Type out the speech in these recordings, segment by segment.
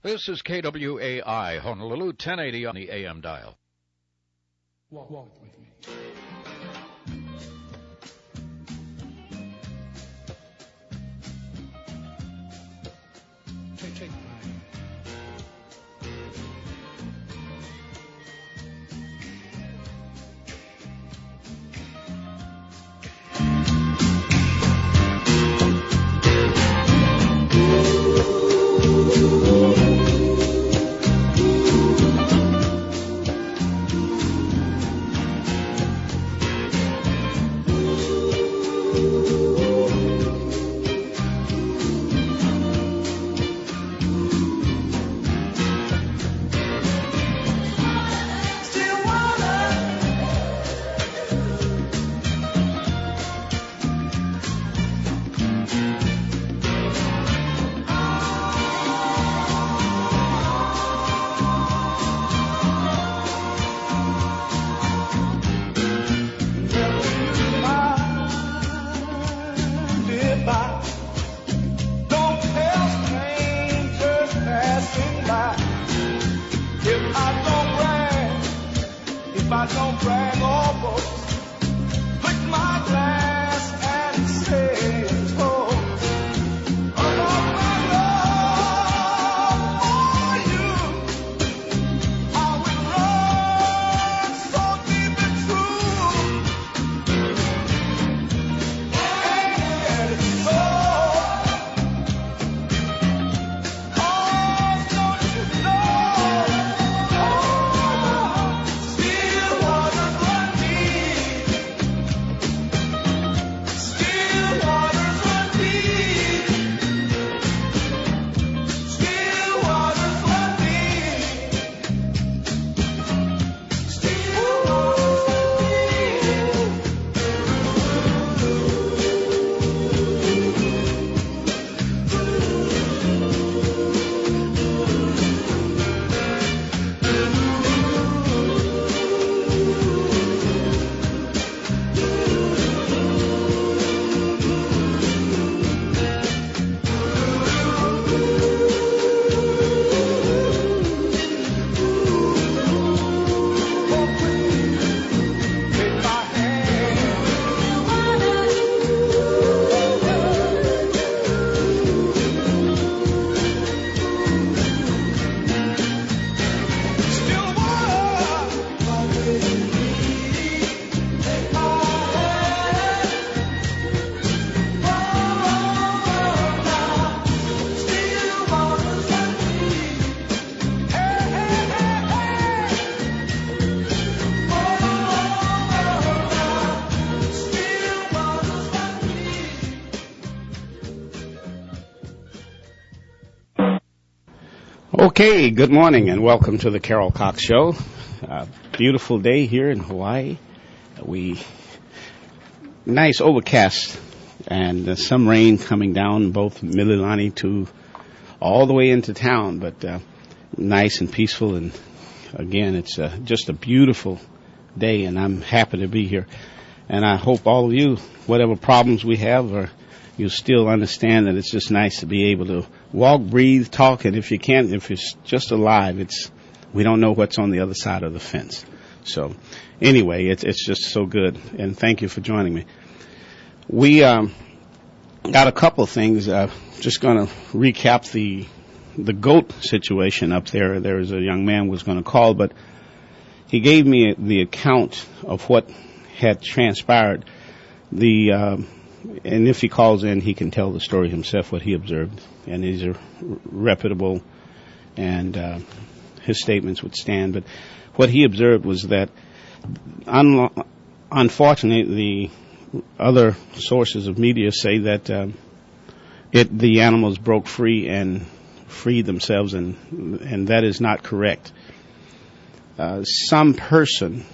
This is KWAI, Honolulu, 1080 on the AM dial. Walk with me. Take my hand. Okay, good morning and welcome to the Carol Cox Show. Beautiful day here in Hawaii. Nice overcast and some rain coming down both Mililani to all the way into town, but nice and peaceful. And again, it's just a beautiful day, and I'm happy to be here. And I hope all of you, whatever problems we have, you still understand that it's just nice to be able to walk, breathe, talk, and if you're just alive, we don't know what's on the other side of the fence. So anyway, it's just so good, and thank you for joining me. We got a couple of things. Just going to recap the goat situation up there. There was a young man was going to call, but he gave me the account of what had transpired. And if he calls in, he can tell the story himself, what he observed. And these are reputable, and his statements would stand. But what he observed was that, unfortunately, the other sources of media say that the animals broke free and freed themselves, and that is not correct. Some person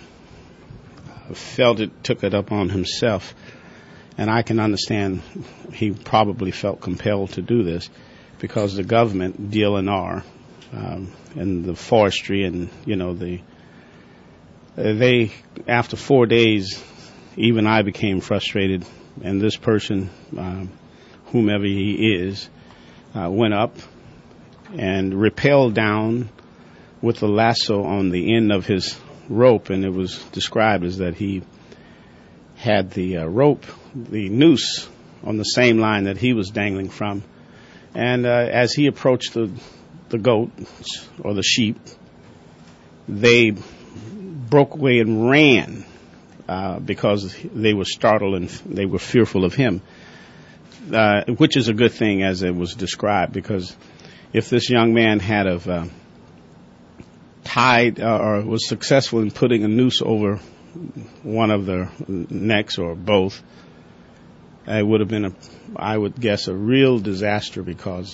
took it up on himself. And I can understand he probably felt compelled to do this because the government, DLNR, and the forestry, and they after 4 days, even I became frustrated. And this person, whomever he is, went up and rappelled down with the lasso on the end of his rope, and it was described as that he had the rope, the noose, on the same line that he was dangling from. And as he approached the goats or the sheep, they broke away and ran because they were startled and they were fearful of him, which is a good thing as it was described, because if this young man had have tied or was successful in putting a noose over one of their necks or both, it would have been, I would guess, a real disaster, because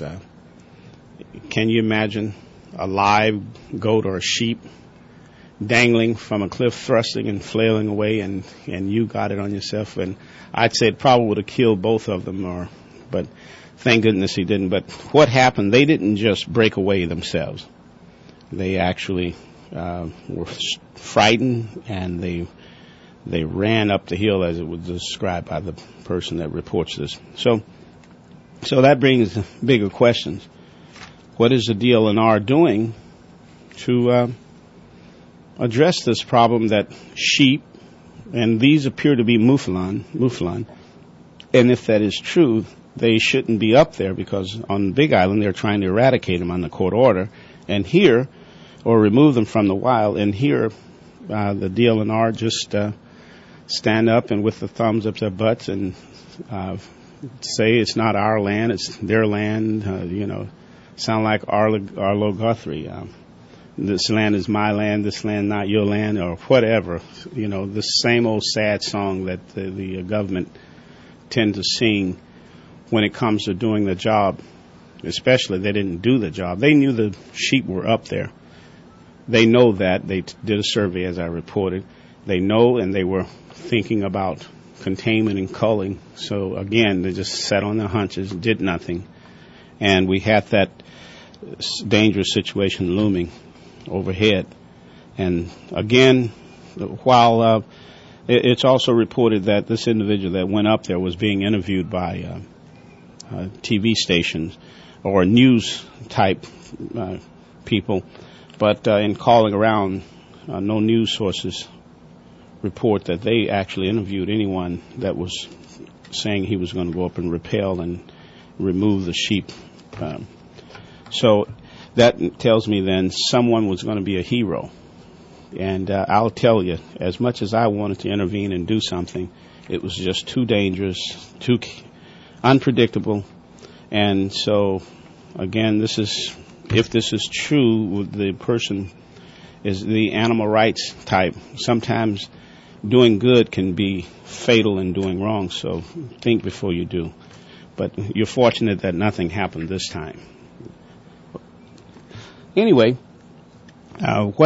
can you imagine a live goat or a sheep dangling from a cliff, thrusting and flailing away, and you got it on yourself? And I'd say it probably would have killed both of them, but thank goodness he didn't. But what happened, they didn't just break away themselves. They actually were frightened, and they ran up the hill, as it was described by the person that reports this. So that brings bigger questions. What is the DLNR doing to address this problem that sheep, and these appear to be Mouflon, and if that is true, they shouldn't be up there, because on Big Island they're trying to eradicate them on the court order, and here, or remove them from the wild, and here the DLNR just stand up and with the thumbs up their butts and say it's not our land, it's their land, sound like Arlo Guthrie. This land is my land, this land not your land, or whatever. The same old sad song that the government tend to sing when it comes to doing the job. Especially, they didn't do the job. They knew the sheep were up there. They know that. They did a survey, as I reported. They know, and they were thinking about containment and culling. So, again, they just sat on their hunches, did nothing. And we had that dangerous situation looming overhead. And, again, while it's also reported that this individual that went up there was being interviewed by TV stations or news-type people, but in calling around, no news sources report that they actually interviewed anyone that was saying he was going to go up and rappel and remove the sheep. So that tells me then someone was going to be a hero. And I'll tell you, as much as I wanted to intervene and do something, it was just too dangerous, too unpredictable. And so, again, if this is true, the person is the animal rights type. Sometimes doing good can be fatal in doing wrong, so think before you do. But you're fortunate that nothing happened this time. Anyway, I've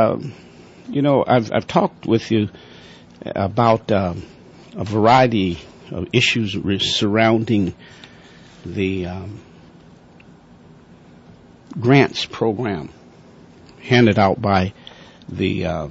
talked with you about a variety of issues surrounding the grants program handed out by the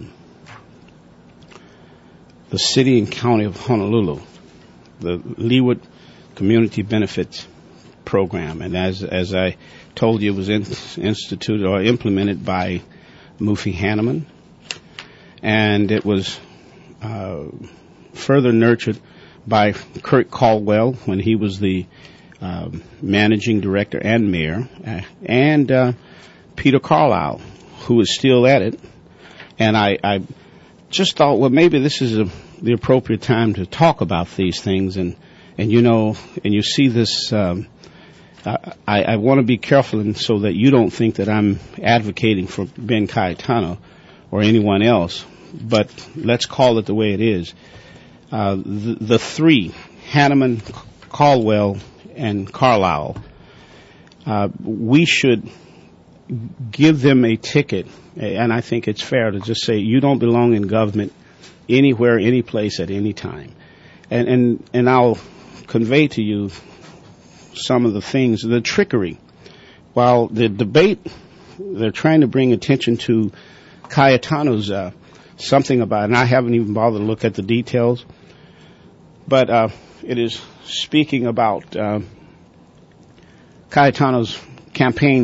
city and county of Honolulu, the Leeward Community Benefits Program. And as I told you, it was instituted or implemented by Mufi Hanneman, and it was further nurtured by Kurt Caldwell when he was the managing director and mayor, and Peter Carlisle, who is still at it. And I just thought, well, maybe this is the appropriate time to talk about these things. And you see this, I want to be careful, and so that you don't think that I'm advocating for Ben Cayetano or anyone else, but let's call it the way it is. The three, Hanneman, Caldwell, and Carlisle, we should give them a ticket, and I think it's fair to just say you don't belong in government anywhere, any place, at any time. And I'll convey to you some of the things, the trickery. While the debate, they're trying to bring attention to Cayetano's something about, and I haven't even bothered to look at the details, but it is speaking about Cayetano's campaign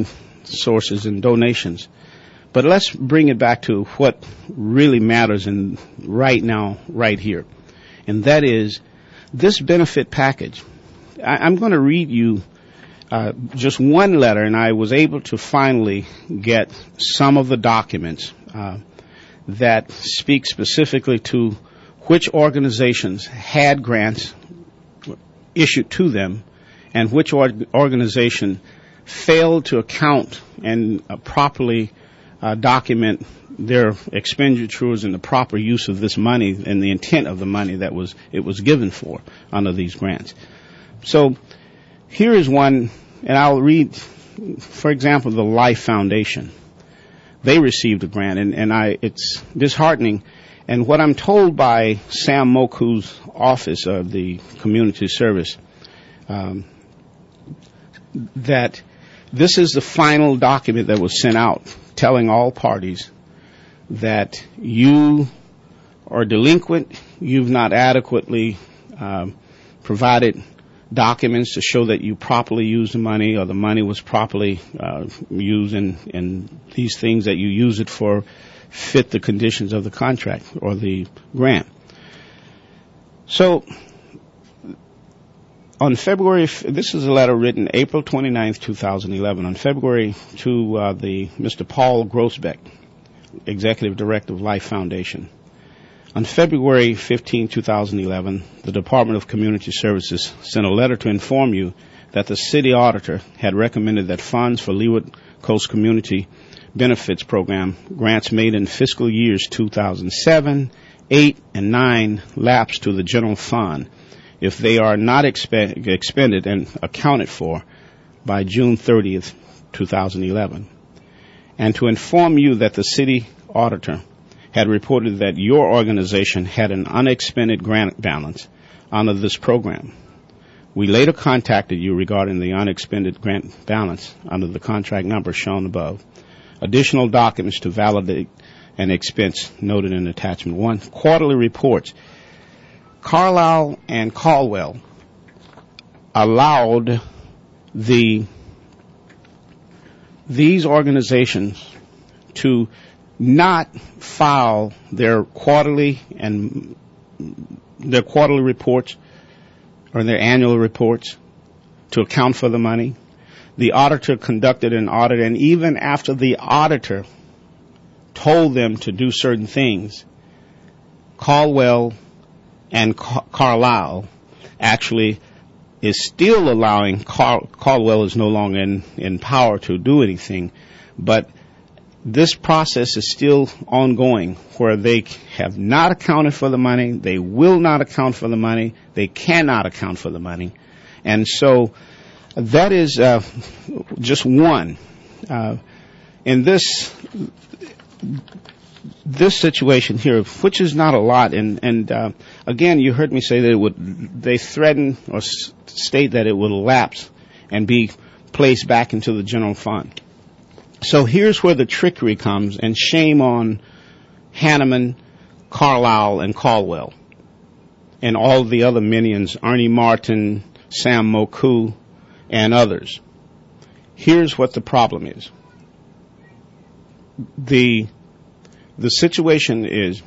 sources and donations. But let's bring it back to what really matters in right now, right here. And that is this benefit package. I'm going to read you just one letter, and I was able to finally get some of the documents that speak specifically to which organizations had grants issued to them and which organization failed to account and properly document their expenditures and the proper use of this money and the intent of the money that it was given for under these grants. So here is one, and I'll read, for example, the Life Foundation. They received a grant, and it's disheartening. And what I'm told by Sam Moku's office of the community service, that this is the final document that was sent out telling all parties that you are delinquent, you've not adequately provided documents to show that you properly used the money or the money was properly used and these things that you use it for fit the conditions of the contract or the grant. So on February, this is a letter written April 29th, 2011, on February to Mr. Paul Grossbeck, Executive Director of Life Foundation. On February 15, 2011, the Department of Community Services sent a letter to inform you that the city auditor had recommended that funds for Leeward Coast Community Benefits Program grants made in fiscal years 2007, 8, and 9 lapse to the general fund if they are not expended and accounted for by June 30th, 2011. And to inform you that the city auditor had reported that your organization had an unexpended grant balance under this program. We later contacted you regarding the unexpended grant balance under the contract number shown above. Additional documents to validate an expense noted in attachment 1. Quarterly reports. Carlisle and Caldwell allowed these organizations to not file their quarterly reports or their annual reports to account for the money. The auditor conducted an audit, and even after the auditor told them to do certain things, Caldwell and Carlisle actually is still allowing, Caldwell is no longer in power to do anything, but this process is still ongoing where they have not accounted for the money, they will not account for the money, they cannot account for the money. And so that is just one. In this situation here, which is not a lot, and again, you heard me say that they threaten or state that it will lapse and be placed back into the general fund. So here's where the trickery comes, and shame on Hanneman, Carlisle, and Caldwell, and all the other minions, Ernie Martin, Sam Moku, and others. Here's what the problem is. The situation is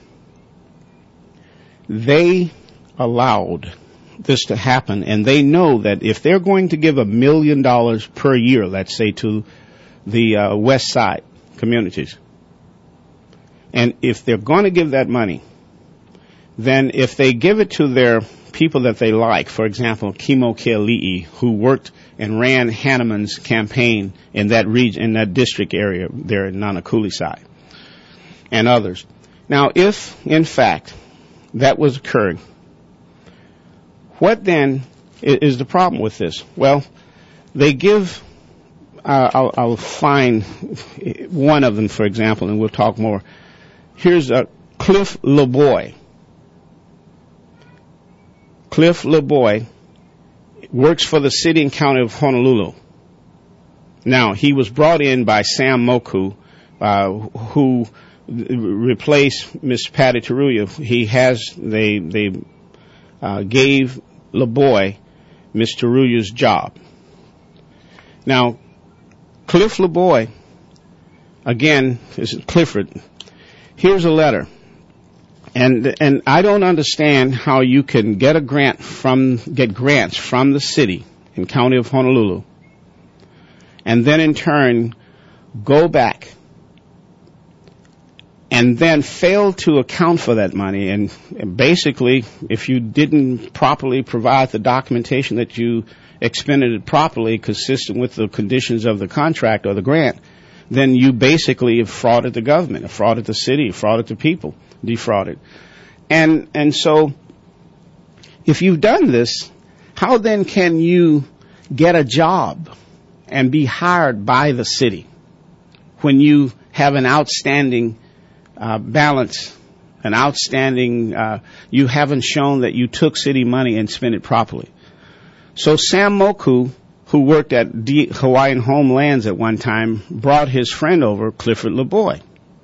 they allowed this to happen, and they know that if they're going to give $1 million per year, let's say, to the West Side communities, and if they're going to give that money, then if they give it to their people that they like, for example, Kimo Keali'i, who worked and ran Hanneman's campaign in that region, in that district area there in Nanakuli side, and others. Now, if, in fact, that was occurring, what then is the problem with this? Well, they give, I'll find one of them, for example, and we'll talk more. Here's Cliff LeBoy. Cliff LeBoy works for the city and county of Honolulu. Now, he was brought in by Sam Moku, who replaced Miss Patty Teruya. They gave LeBoy Miss Teruya's job. Now, Cliff LeBoy, again, this is Clifford. Here's a letter. And I don't understand how you can get grants from the city and county of Honolulu, and then in turn go back and then fail to account for that money. And basically, if you didn't properly provide the documentation that you expended it properly, consistent with the conditions of the contract or the grant, then you basically have frauded the government, have frauded the city, frauded the people, defrauded. And so, if you've done this, how then can you get a job and be hired by the city when you have an outstanding balance, you haven't shown that you took city money and spent it properly? So Sam Moku, who worked at Hawaiian Homelands at one time, brought his friend over, Clifford LeBoy.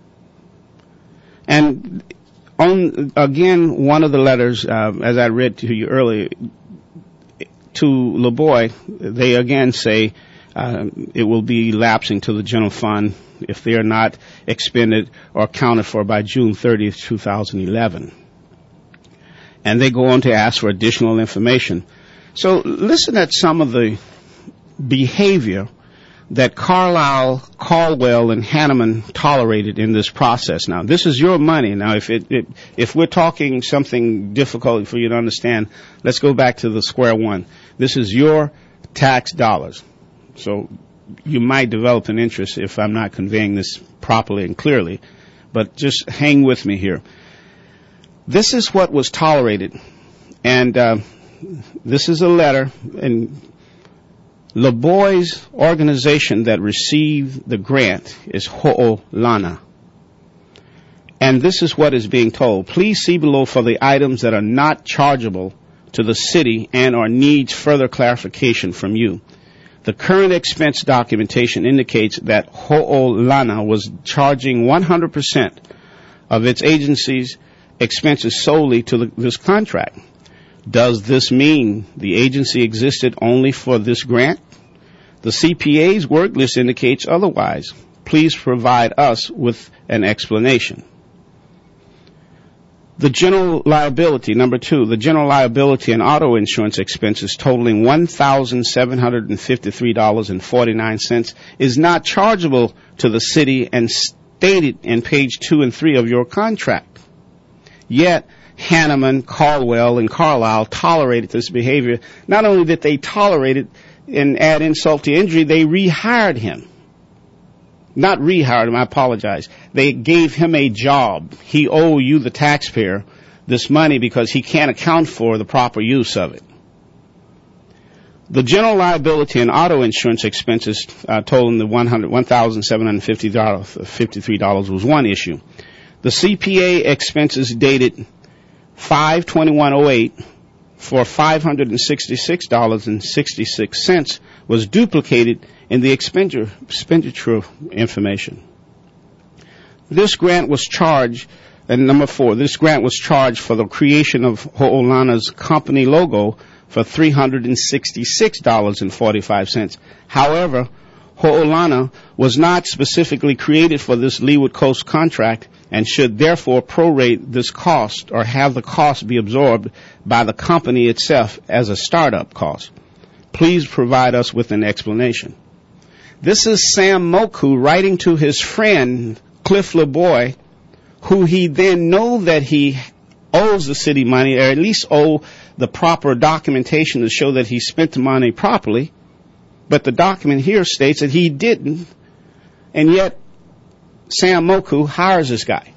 And again, one of the letters, as I read to you earlier, to LeBoy, they again say it will be lapsing to the general fund if they are not expended or accounted for by June 30th, 2011. And they go on to ask for additional information. So listen at some of the behavior that Carlisle, Caldwell, and Hanneman tolerated in this process. Now, this is your money. Now, if we're talking something difficult for you to understand, let's go back to the square one. This is your tax dollars. So you might develop an interest if I'm not conveying this properly and clearly, but just hang with me here. This is what was tolerated, and this is a letter, and LeBoy's organization that received the grant is Ho'olana. And this is what is being told. Please see below for the items that are not chargeable to the city and or needs further clarification from you. The current expense documentation indicates that Ho'olana was charging 100% of its agency's expenses solely to this contract. Does this mean the agency existed only for this grant? The CPA's work list indicates otherwise. Please provide us with an explanation. The general liability, number 2, the general liability and auto insurance expenses totaling $1,753.49 is not chargeable to the city and stated in page 2 and 3 of your contract. Yet, Hanneman, Caldwell, and Carlisle tolerated this behavior. Not only did they tolerate it and add insult to injury, they rehired him. Not rehired him, I apologize. They gave him a job. He owed you, the taxpayer, this money because he can't account for the proper use of it. The general liability and auto insurance expenses totaling the $1,753 was one issue. The CPA expenses dated 5/21/08 for $566.66 was duplicated in the expenditure information. This grant was charged, and number 4, this grant was charged for the creation of Ho'olana's company logo for $366.45. However, Ho'olana was not specifically created for this Leeward Coast contract and should therefore prorate this cost or have the cost be absorbed by the company itself as a startup cost. Please provide us with an explanation. This is Sam Moku writing to his friend Cliff LeBoy, who he then know that he owes the city money, or at least owe the proper documentation to show that he spent the money properly. But the document here states that he didn't, and yet Sam Moku hires this guy.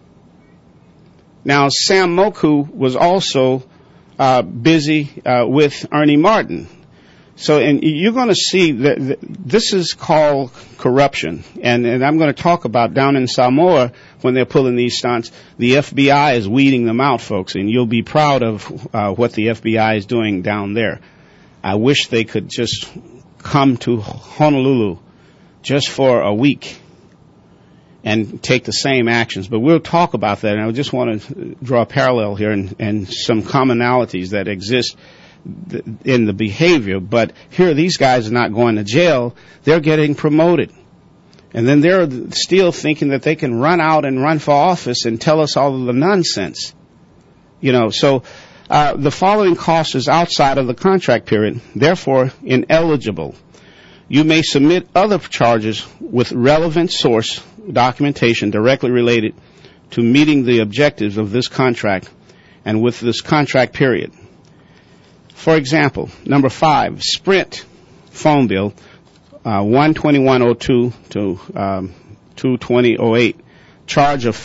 Now, Sam Moku was also busy with Ernie Martin. So, and you're going to see that this is called corruption. And I'm going to talk about down in Samoa, when they're pulling these stunts, the FBI is weeding them out, folks, and you'll be proud of what the FBI is doing down there. I wish they could just come to Honolulu just for a week and take the same actions. But we'll talk about that, and I just want to draw a parallel here and some commonalities that exist in the behavior, but here these guys are not going to jail. They're getting promoted. And then they're still thinking that they can run out and run for office and tell us all of the nonsense. So the following cost is outside of the contract period, therefore ineligible. You may submit other charges with relevant source documentation directly related to meeting the objectives of this contract and with this contract period. For example, number 5, Sprint phone bill 12102 to 22008, charge of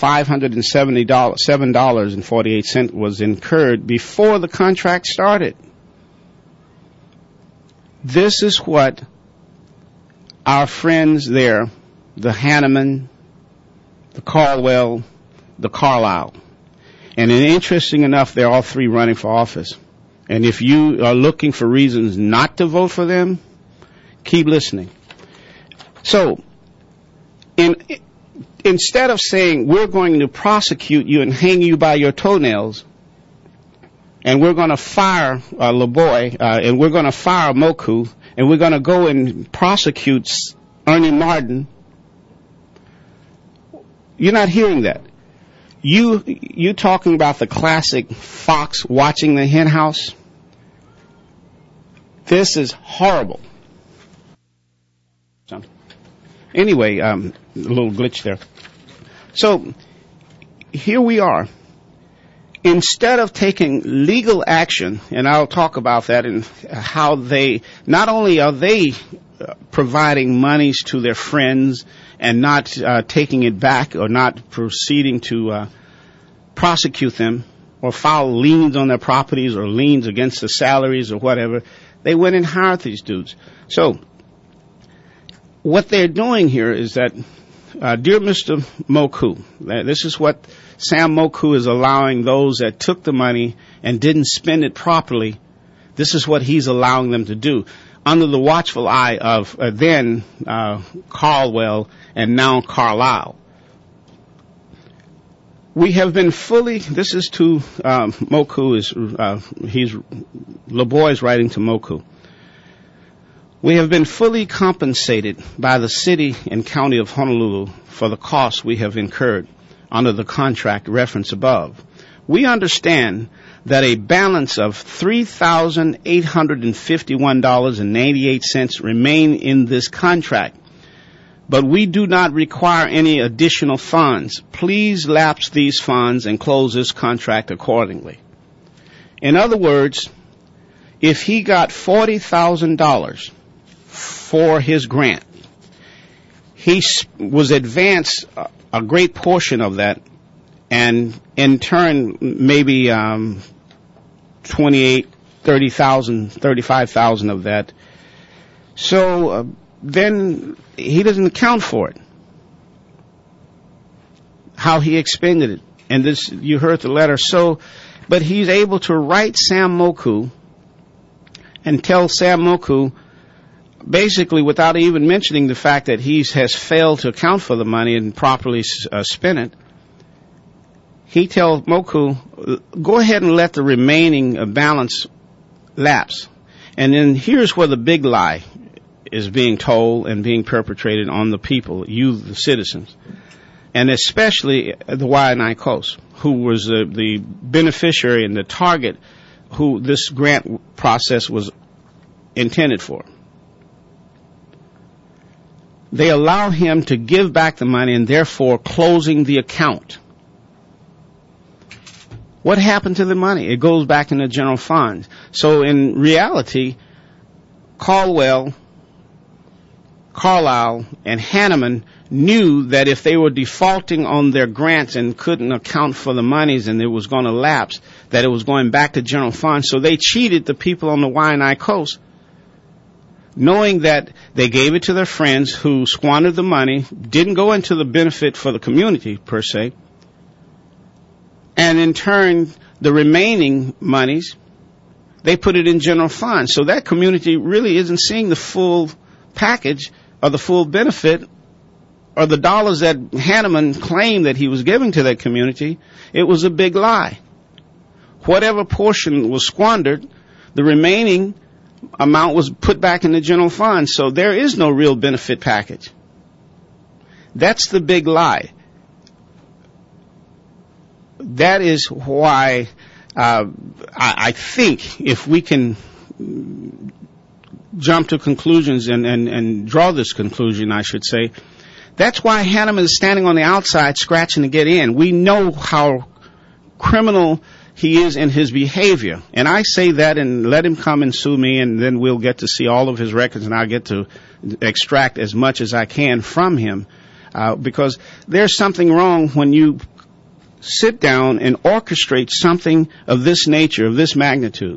$577.48 was incurred before the contract started. This is what our friends there, the Hanneman, the Caldwell, the Carlisle, and interesting enough, they're all three running for office. And if you are looking for reasons not to vote for them, keep listening. So, instead of saying we're going to prosecute you and hang you by your toenails, and we're going to fire LeBoy, and we're going to fire Moku, and we're going to go and prosecute Ernie Martin, you're not hearing that. You talking about the classic fox watching the hen house? This is horrible. Anyway, a little glitch there. So, here we are. Instead of taking legal action, and I'll talk about that and how not only are they providing monies to their friends and not taking it back or not proceeding to prosecute them or file liens on their properties or liens against the salaries or whatever, they went and hired these dudes. So, what they're doing here is that, dear Mr. Moku, this is what Sam Moku is allowing those that took the money and didn't spend it properly. This is what he's allowing them to do under the watchful eye of then Caldwell and now Carlisle. We have been this is to Moku, LeBoy's writing to Moku. We have been fully compensated by the city and county of Honolulu for the costs we have incurred under the contract referenced above. We understand that a balance of $3,851.98 remain in this contract, but we do not require any additional funds. Please lapse these funds and close this contract accordingly. In other words, if he got $40,000 for his grant, he was advanced a great portion of that, and in turn maybe 28, 30,000, 35,000 of that. So then he doesn't account for it, how he expended it. And this, you heard the letter. So, but he's able to write Sam Moku and tell Sam Moku, basically without even mentioning the fact that he has failed to account for the money and properly spent it, he tells Moku, go ahead and let the remaining balance lapse. And then here's where the big lie is being told and being perpetrated on the people, you, the citizens, and especially the Waianae Coast, who was the beneficiary and the target who this grant process was intended for. They allow him to give back the money and therefore closing the account. What happened to the money? It goes back in the general fund. So in reality, Caldwell, Carlisle, and Hanneman knew that if they were defaulting on their grants and couldn't account for the monies and it was going to lapse, that it was going back to general fund. So they cheated the people on the Waianae Coast, knowing that they gave it to their friends who squandered the money, didn't go into the benefit for the community per se, and in turn, the remaining monies, they put it in general fund. So that community really isn't seeing the full package or the full benefit or the dollars that Hanneman claimed that he was giving to that community. It was a big lie. Whatever portion was squandered, The remaining amount was put back in the general fund, so there is no real benefit package. That's the big lie. That is why I think if we can jump to conclusions and draw this conclusion, I should say, that's why Hanneman is standing on the outside scratching to get in. We know how criminal he is in his behavior. And I say that and let him come and sue me, and then we'll get to see all of his records, and I'll get to extract as much as I can from him. Because there's something wrong when you sit down and orchestrate something of this nature, of this magnitude.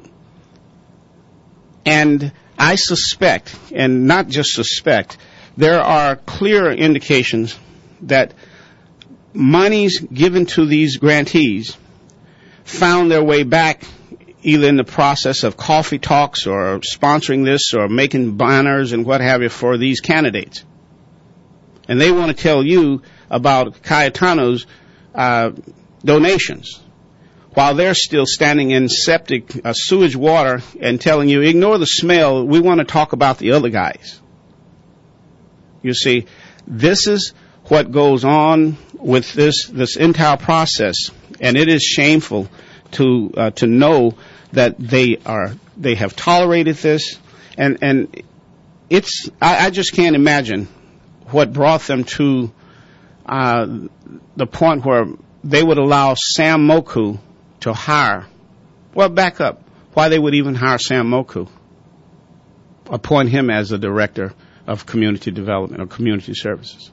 And I suspect, and not just suspect, there are clear indications that monies given to these grantees found their way back either in the process of coffee talks or sponsoring this or making banners and what have you for these candidates. And they want to tell you about Cayetano's donations while they're still standing in septic sewage water and telling you, ignore the smell, we want to talk about the other guys. You see, this is what goes on with this entire process, and it is shameful to know that they have tolerated this, and it's I just can't imagine what brought them to the point where they would allow Sam Moku to hire. Well, back up. Why they would even hire Sam Moku? Appoint him as the director of community development or community services.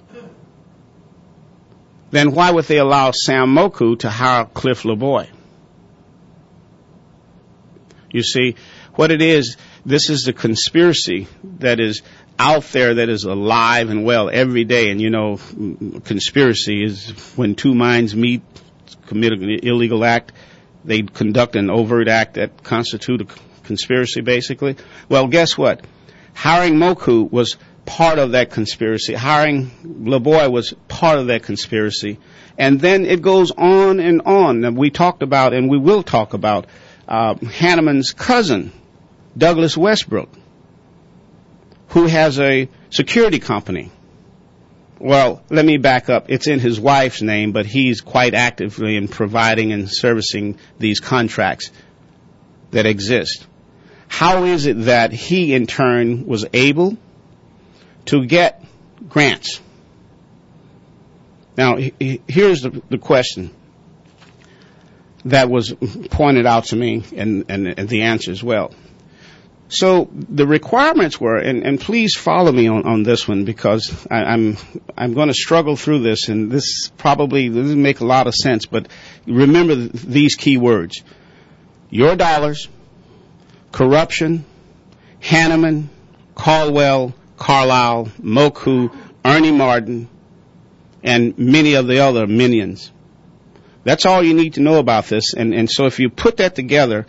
Then why would they allow Sam Moku to hire Cliff LeBoy? You see, what it is, this is the conspiracy that is out there, that is alive and well every day. And you know, conspiracy is when two minds meet, commit an illegal act, they conduct an overt act that constitutes a conspiracy, basically. Well, guess what? Hiring Moku was part of that conspiracy. Hiring LeBoy was part of that conspiracy. And then it goes on and on. And we talked about, and we will talk about, Hanneman's cousin, Douglas Westbrook, who has a security company. Well, let me back up. It's in his wife's name, but he's quite actively in providing and servicing these contracts that exist. How is it that he, in turn, was able to get grants? Now, here's the question that was pointed out to me, and the answer as well. So the requirements were, and please follow me on this one, because I'm going to struggle through this, and this doesn't make a lot of sense, but remember these key words: your dollars, corruption, Hanneman, Caldwell, Carlisle, Moku, Ernie Martin, and many of the other minions. That's all you need to know about this, and so if you put that together,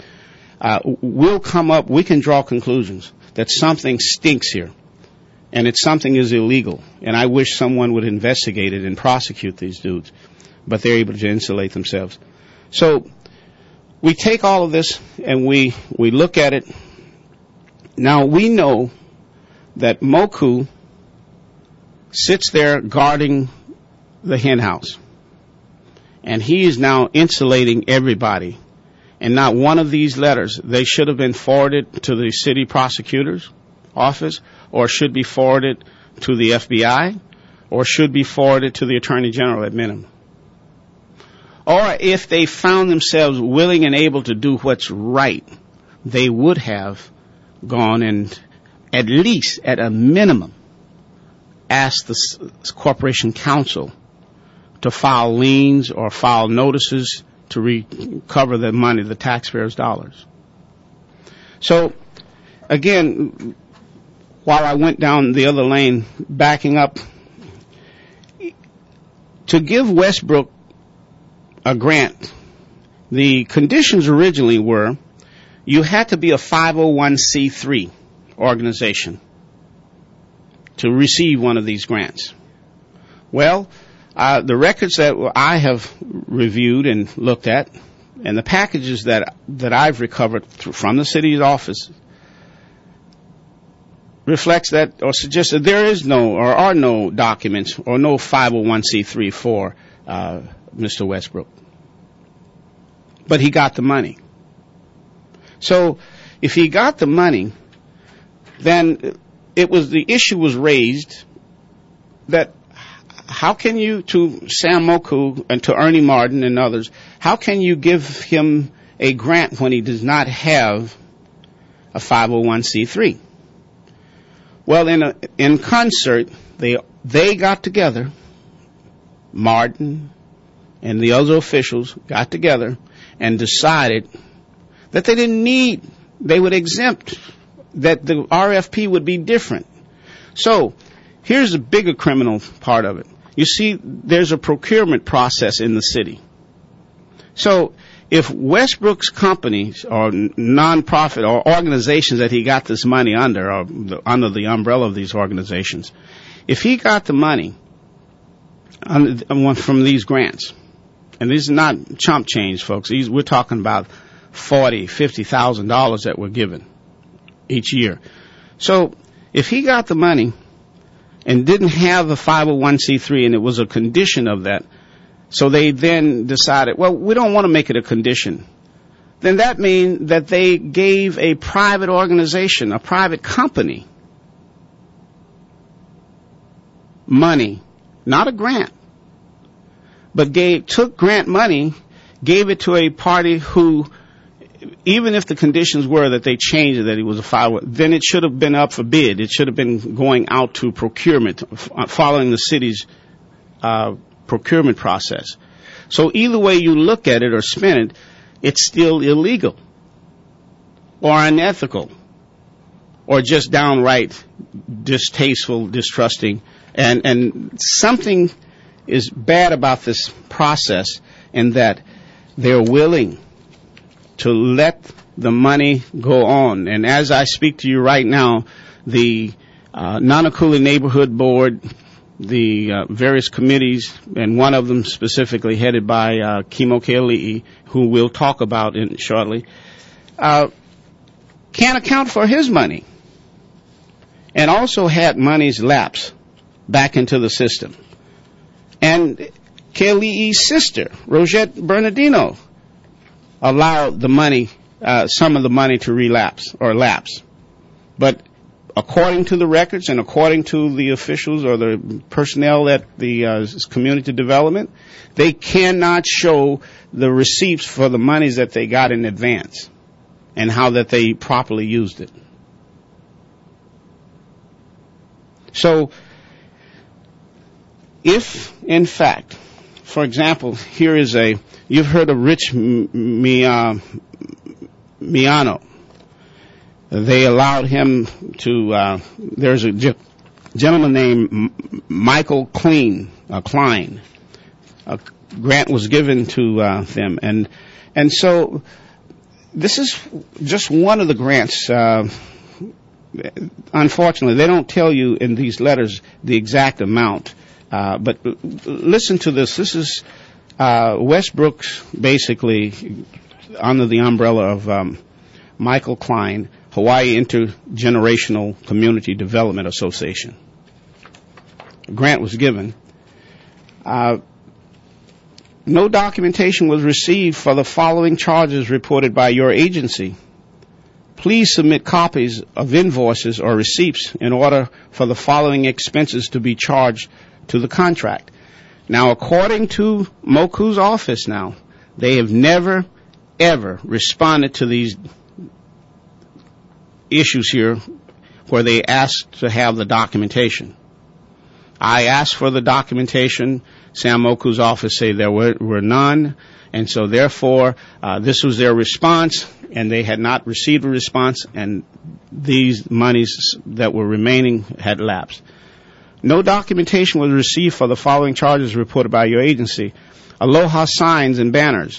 we can draw conclusions that something stinks here, and something is illegal. And I wish someone would investigate it and prosecute these dudes, but they're able to insulate themselves. So we take all of this and we look at it. Now we know that Moku sits there guarding the hen house, and he is now insulating everybody. And not one of these letters, they should have been forwarded to the city prosecutor's office, or should be forwarded to the FBI, or should be forwarded to the Attorney General at minimum. Or if they found themselves willing and able to do what's right, they would have gone and at least, at a minimum, asked the Corporation Counsel to file liens or file notices to recover the money, the taxpayers' dollars. So, again, while I went down the other lane, backing up, to give Westbrook a grant, the conditions originally were you had to be a 501c3 organization to receive one of these grants. Well, the records that I have reviewed and looked at and the packages that I've recovered from the city's office reflects that or suggests that there is no or are no documents or no 501c3 for Mr. Westbrook. But he got the money. So if he got the money, then the issue was raised that how can you, to Sam Moku and to Ernie Martin and others, how can you give him a grant when he does not have a 501c3? Well, in concert, they got together, Martin and the other officials got together and decided that they would exempt, that the RFP would be different. So, here's the bigger criminal part of it. You see, there's a procurement process in the city. So, if Westbrook's companies or nonprofit or organizations that he got this money under, or under the umbrella of these organizations, if he got the money from these grants, and these are not chump change, folks. We're talking about $40,000, $50,000 that were given each year. So if he got the money and didn't have a 501c3, and it was a condition of that, so they then decided, well, we don't want to make it a condition. Then that means that they gave a private organization, a private company, money, not a grant, but took grant money, gave it to a party who, even if the conditions were that they changed it, that it was a 501, then it should have been up for bid. It should have been going out to procurement, following the city's procurement process. So either way you look at it or spin it, it's still illegal or unethical or just downright distasteful, distrusting. And something is bad about this process in that they're willing to let the money go on. And as I speak to you right now, the Nanakuli Neighborhood Board, the various committees, and one of them specifically headed by Kimo Keali'i, who we'll talk about shortly, can't account for his money, and also had monies lapse back into the system. And Keali'i's sister, Rosette Bernardino, allowed the money, some of the money to relapse or lapse. But according to the records and according to the officials or the personnel at the community development, they cannot show the receipts for the monies that they got in advance and how that they properly used it. So, if, in fact, for example, here is you've heard of Rich Miano. They allowed him to, there's a gentleman named Michael Klein. A grant was given to them. And so this is just one of the grants. Unfortunately, they don't tell you in these letters the exact amount. But listen to this. This is Westbrook's, basically, under the umbrella of Michael Klein, Hawaii Intergenerational Community Development Association. A grant was given. No documentation was received for the following charges reported by your agency. Please submit copies of invoices or receipts in order for the following expenses to be charged to the contract. Now, according to Moku's office now, they have never, ever responded to these issues here where they asked to have the documentation. I asked for the documentation. Sam Moku's office say there were none, and so therefore this was their response, and they had not received a response, and these monies that were remaining had lapsed. No documentation was received for the following charges reported by your agency. Aloha signs and banners,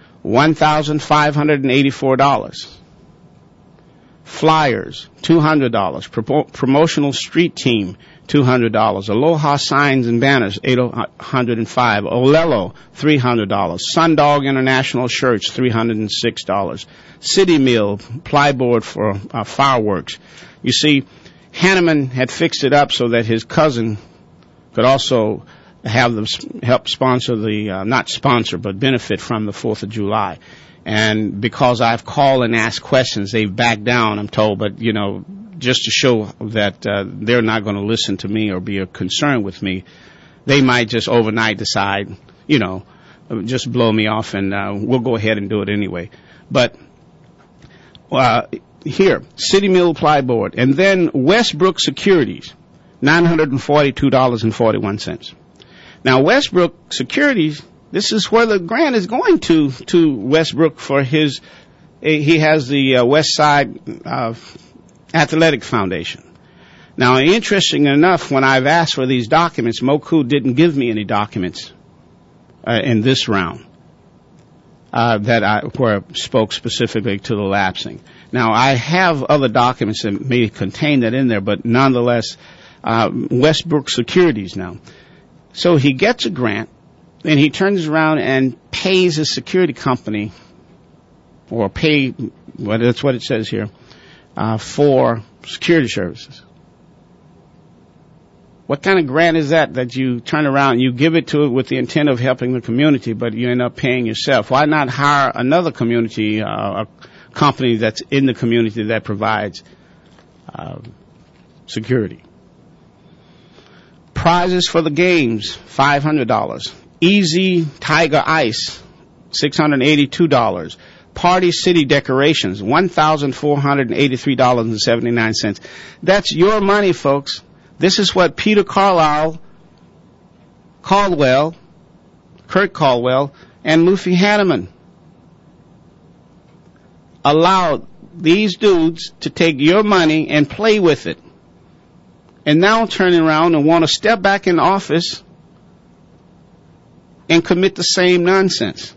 $1,584. Flyers, $200. Promotional street team, $200. Aloha Signs and Banners, $805. Olelo, $300. Sundog International Shirts, $306. City Mill, plyboard for fireworks. You see, Hanneman had fixed it up so that his cousin could also have them help sponsor not sponsor, but benefit from the 4th of July. And because I've called and asked questions, they've backed down, I'm told, but, just to show that they're not going to listen to me or be concerned with me, they might just overnight decide, just blow me off, and we'll go ahead and do it anyway. But here, City Mill plyboard, and then Westbrook Securities, $942.41. Now, Westbrook Securities, this is where the grant is going to Westbrook for he has the West Side Athletic Foundation. Now, interesting enough, when I've asked for these documents, Moku didn't give me any documents in this round where I spoke specifically to the lapsing. Now, I have other documents that may contain that in there, but nonetheless, Westbrook Securities now. So he gets a grant, and he turns around and pays a security company, or that's what it says here, for security services. What kind of grant is that you turn around and you give it to it with the intent of helping the community, but you end up paying yourself? Why not hire another community, a company that's in the community that provides security? Prizes for the games, $500. Easy Tiger Ice, $682. Party City decorations, $1,483.79. That's your money, folks. This is what Peter Kurt Caldwell, and Luffy Hanneman allowed these dudes to take your money and play with it. And now turning around and want to step back in office and commit the same nonsense.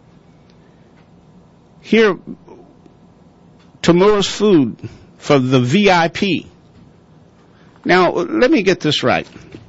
Here, Tamura's Food for the VIP. Now, let me get this right.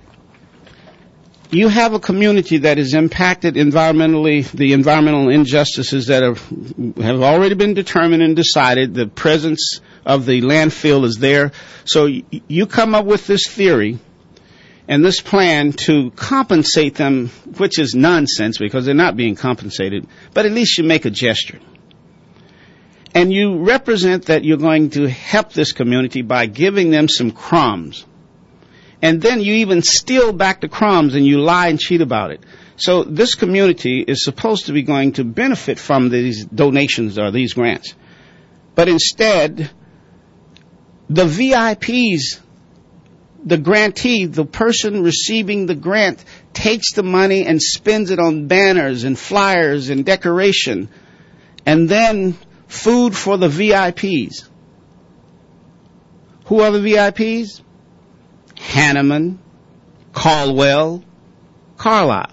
You have a community that is impacted environmentally, the environmental injustices that have already been determined and decided. The presence of the landfill is there. So you come up with this theory and this plan to compensate them, which is nonsense because they're not being compensated, but at least you make a gesture. And you represent that you're going to help this community by giving them some crumbs. And then you even steal back the crumbs and you lie and cheat about it. So this community is supposed to be going to benefit from these donations or these grants. But instead, the VIPs, the grantee, the person receiving the grant, takes the money and spends it on banners and flyers and decoration. And then food for the VIPs. Who are the VIPs? Hanneman, Caldwell, Carlisle.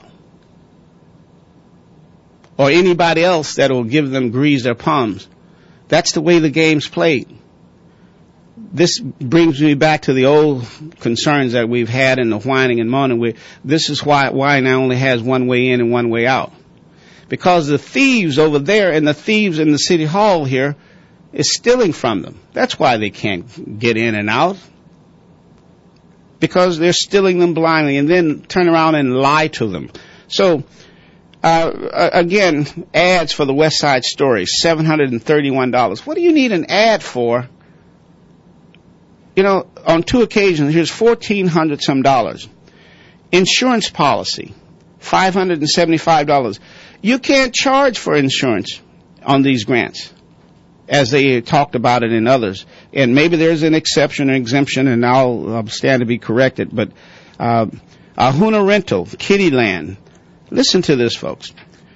Or anybody else that will give them grease their palms. That's the way the game's played. This brings me back to the old concerns that we've had in the whining and moaning. This is why now only has one way in and one way out. Because the thieves over there and the thieves in the city hall here is stealing from them. That's why they can't get in and out. Because they're stealing them blindly and then turn around and lie to them. So, again, ads for the West Side Story, $731. What do you need an ad for? You know, on 2 occasions, here's $1,400 some dollars. Insurance policy, $575. You can't charge for insurance on these grants, as they talked about it in others. And maybe there's an exception or exemption, and I'll stand to be corrected. But Ahuna Rental, Kittyland, listen to this, folks.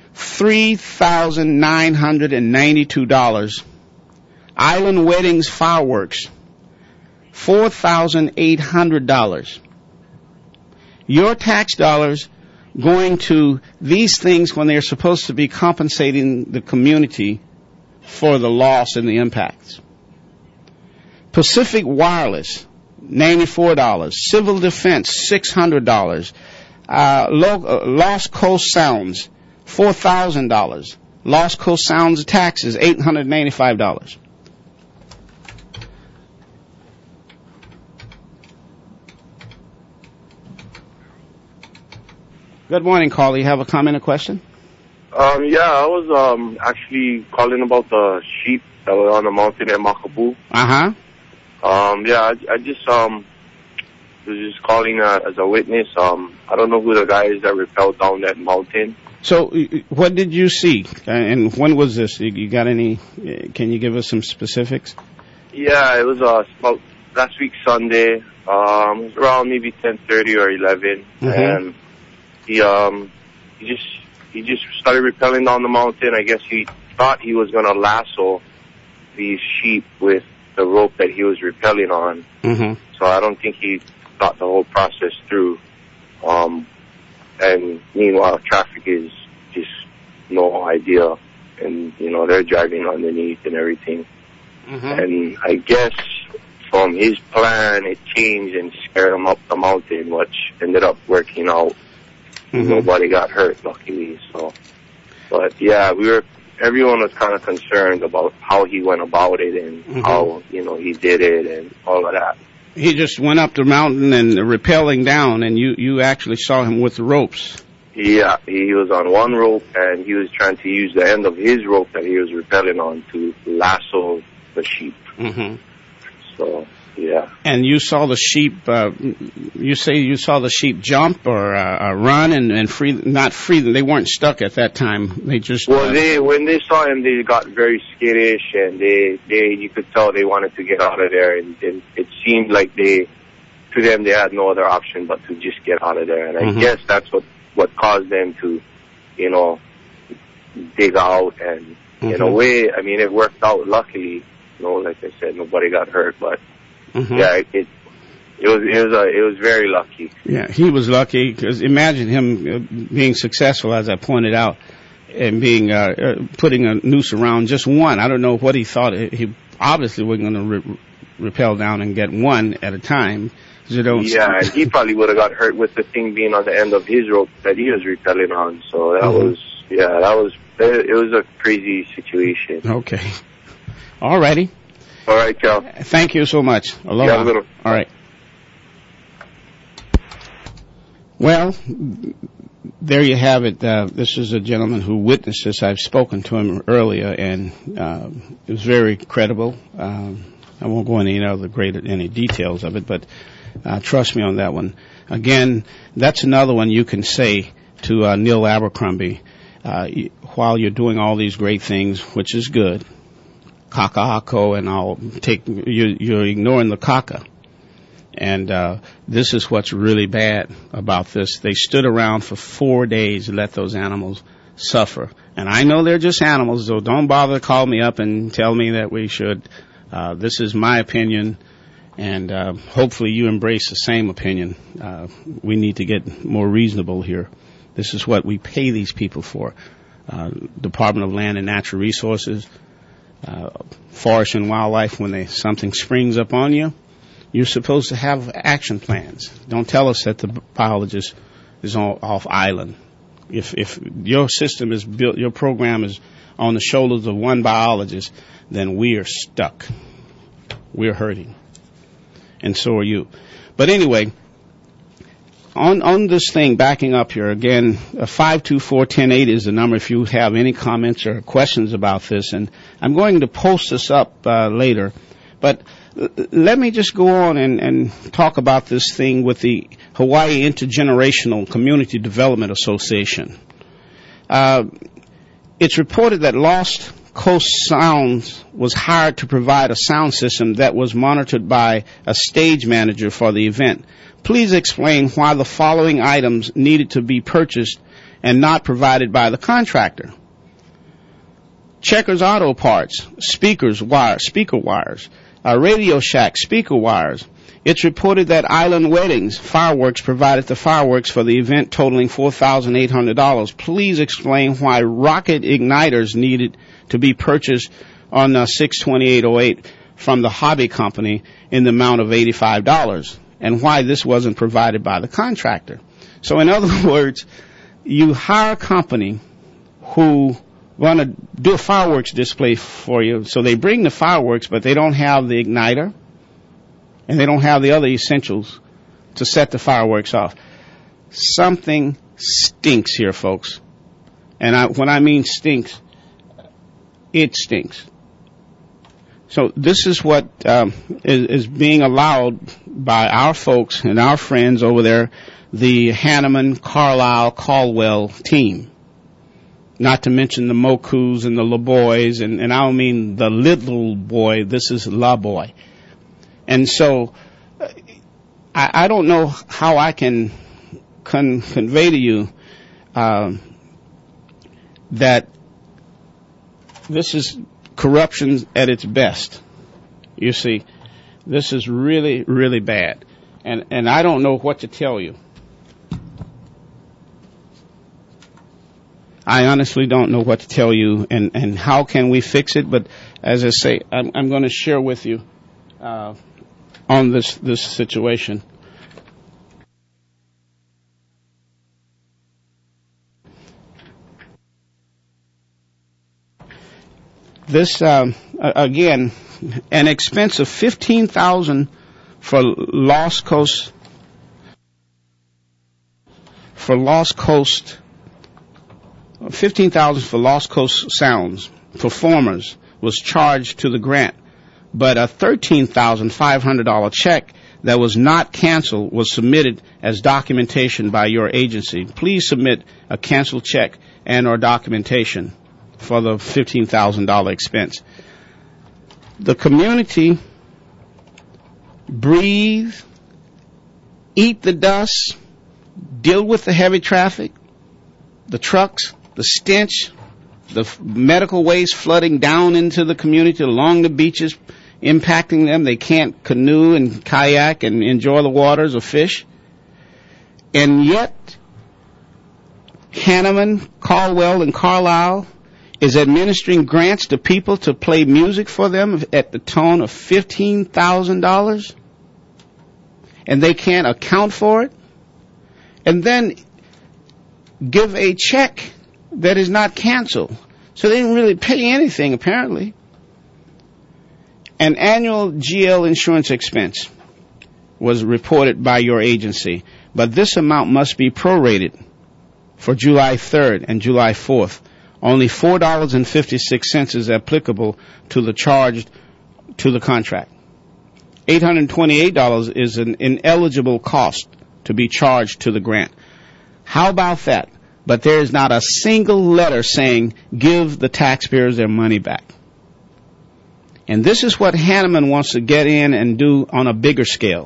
$3,992. Island Weddings Fireworks, $4,800. Your tax dollars going to these things when they're supposed to be compensating the community for the loss and the impacts. Pacific Wireless, $94. Civil defense, $600. Lost Coast Sounds, $4,000. Lost Coast Sounds taxes, $895. Good morning, caller. You have a comment or question? Yeah, I was actually calling about the sheep that were on the mountain at Makapu. Uh-huh. Yeah, I just was just calling as a witness. I don't know who the guy is that rappelled down that mountain. So, what did you see, and when was this? You got any? Can you give us some specifics? Yeah, it was about last week Sunday. It was around maybe 10:30 or 11, and he just started rappelling down the mountain. I guess he thought he was gonna lasso these sheep with the rope that he was rappelling on. So I don't think he thought the whole process through. And meanwhile, traffic is just no idea, and they're driving underneath and everything. And I guess from his plan, it changed and scared him up the mountain, which ended up working out. Nobody got hurt, luckily. So, but yeah, everyone was kind of concerned about how he went about it and how he did it and all of that. He just went up the mountain and rappelling down, and you actually saw him with the ropes. Yeah, he was on one rope, and he was trying to use the end of his rope that he was rappelling on to lasso the sheep. So, yeah. And you saw the sheep, you say you saw the sheep jump or run and free, not free, they weren't stuck at that time. They just... Well, when they saw him, they got very skittish, and you could tell they wanted to get out of there, and it seemed like to them, they had no other option but to just get out of there. And I guess that's what caused them to, dig out, and in a way, I mean, it worked out luckily. Like I said, nobody got hurt, but yeah, it was very lucky. Yeah, he was lucky, because imagine him being successful, as I pointed out, and being putting a noose around just one. I don't know what he thought. He obviously wasn't going to rappel down and get one at a time. Yeah, and he probably would have got hurt with the thing being on the end of his rope that he was rappelling on. So it was a crazy situation. Okay. All righty. All right, Cal. Thank you so much. Aloha. Yeah, have a good one. All right. Well, there you have it. This is a gentleman who witnessed this. I've spoken to him earlier, and it was very credible. I won't go into any details of it, but trust me on that one. Again, that's another one you can say to Neil Abercrombie while you're doing all these great things, which is good. Kaka'ako, and you're ignoring the kaka. And this is what's really bad about this. They stood around for 4 days and let those animals suffer. And I know they're just animals, so don't bother to call me up and tell me that we should. This is my opinion, and hopefully you embrace the same opinion. We need to get more reasonable here. This is what we pay these people for. Department of Land and Natural Resources, Forest and Wildlife, when something springs up on you, you're supposed to have action plans. Don't tell us that the biologist is off island. If your system is built, your program is on the shoulders of one biologist, then we are stuck. We're hurting. And so are you. But anyway, on this thing, backing up here, again, 524-1080 is the number if you have any comments or questions about this. And I'm going to post this up later. But let me just go on and talk about this thing with the Hawaii Intergenerational Community Development Association. It's reported that Lost Coast Sounds was hired to provide a sound system that was monitored by a stage manager for the event. Please explain why the following items needed to be purchased and not provided by the contractor. Checkers Auto Parts, speaker wires, Radio Shack speaker wires. It's reported that Island Weddings Fireworks provided the fireworks for the event totaling $4,800. Please explain why rocket igniters needed to be purchased on 62808 from the hobby company in the amount of $85, and why this wasn't provided by the contractor. So in other words, you hire a company who want to do a fireworks display for you, so they bring the fireworks, but they don't have the igniter, and they don't have the other essentials to set the fireworks off. Something stinks here, folks. And when I mean stinks, it stinks. So this is what is being allowed by our folks and our friends over there, the Hanneman, Carlisle, Caldwell team. Not to mention the Mokus and the LaBoys, and I don't mean the little boy, this is La Boy. And so I don't know how I can convey to you that this is corruption at its best. You see, this is really, really bad. And I don't know what to tell you. I honestly don't know what to tell you and how can we fix it, but as I say, I'm going to share with you on this situation. This again, an expense of $15,000 for Lost Coast $15,000 for Lost Coast Sounds performers was charged to the grant, but a $13,500 check that was not canceled was submitted as documentation by your agency. Please submit a canceled check and or documentation for the $15,000 expense. The community breathe, eat the dust, deal with the heavy traffic, the trucks, the stench, the medical waste flooding down into the community along the beaches, impacting them. They can't canoe and kayak and enjoy the waters or fish. And yet, Hanneman, Caldwell, and Carlisle is administering grants to people to play music for them at the tone of $15,000, and they can't account for it, and then give a check that is not canceled. So they didn't really pay anything, apparently. An annual GL insurance expense was reported by your agency, but this amount must be prorated for July 3rd and July 4th. Only $4.56 is applicable to the charge to the contract. $828 is an ineligible cost to be charged to the grant. How about that? But there is not a single letter saying give the taxpayers their money back. And this is what Hanneman wants to get in and do on a bigger scale.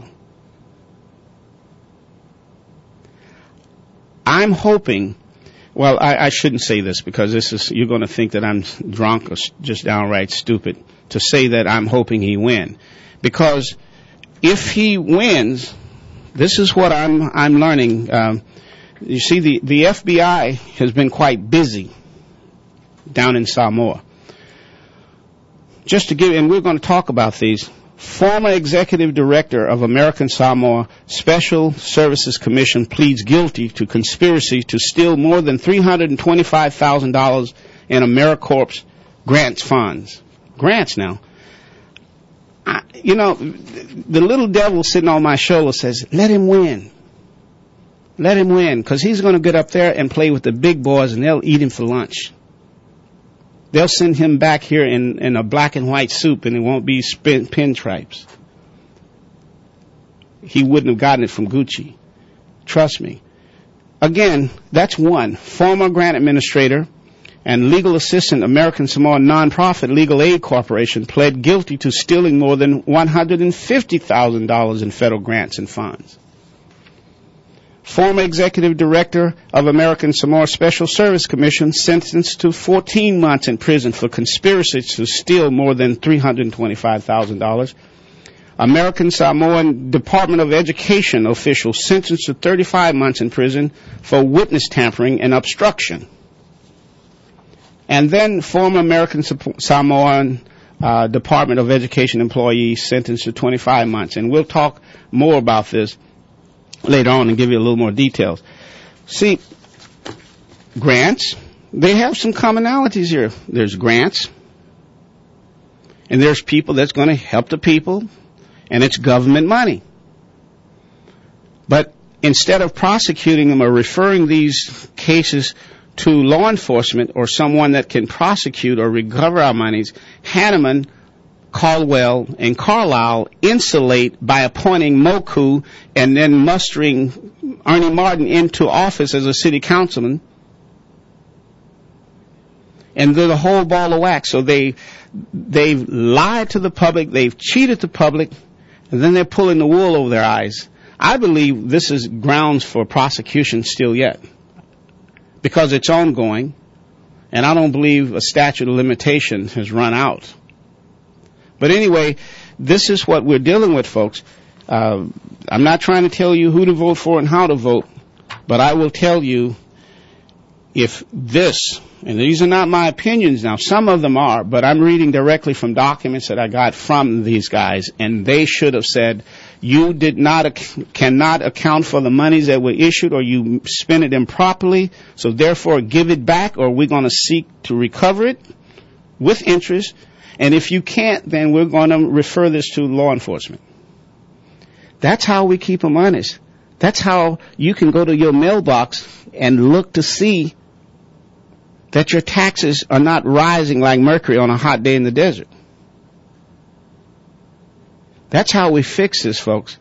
I'm hoping, well, I shouldn't say this because you're going to think that I'm drunk or just downright stupid to say that I'm hoping he win. Because if he wins, this is what I'm learning. You see, the FBI has been quite busy down in Samoa. Just to give, and we're going to talk about these. Former executive director of American Samoa Special Services Commission pleads guilty to conspiracy to steal more than $325,000 in AmeriCorps grants funds. Grants now. The little devil sitting on my shoulder says, let him win. Let him win, because he's going to get up there and play with the big boys, and they'll eat him for lunch. They'll send him back here in a black and white soup, and it won't be pinstripes. He wouldn't have gotten it from Gucci. Trust me. Again, that's one. Former grant administrator and legal assistant, American Samoa Nonprofit Legal Aid Corporation, pled guilty to stealing more than $150,000 in federal grants and funds. Former executive director of American Samoa Special Service Commission sentenced to 14 months in prison for conspiracy to steal more than $325,000. American Samoan Department of Education official sentenced to 35 months in prison for witness tampering and obstruction. And then former American Samoan Department of Education employee sentenced to 25 months. And we'll talk more about this later on and give you a little more details. See, grants, they have some commonalities here. There's grants, and there's people that's going to help the people, and it's government money. But instead of prosecuting them or referring these cases to law enforcement or someone that can prosecute or recover our monies, Hanneman, Caldwell, and Carlisle insulate by appointing Moku and then mustering Ernie Martin into office as a city councilman. And they're the whole ball of wax. So they've lied to the public, they've cheated the public, and then they're pulling the wool over their eyes. I believe this is grounds for prosecution still yet, because it's ongoing, and I don't believe a statute of limitation has run out. But anyway, this is what we're dealing with, folks. I'm not trying to tell you who to vote for and how to vote, but I will tell you if this, and these are not my opinions now, some of them are, but I'm reading directly from documents that I got from these guys, and they should have said, you cannot account for the monies that were issued, or you spent it improperly, so therefore give it back, or we're going to seek to recover it with interest. And if you can't, then we're going to refer this to law enforcement. That's how we keep them honest. That's how you can go to your mailbox and look to see that your taxes are not rising like mercury on a hot day in the desert. That's how we fix this, folks.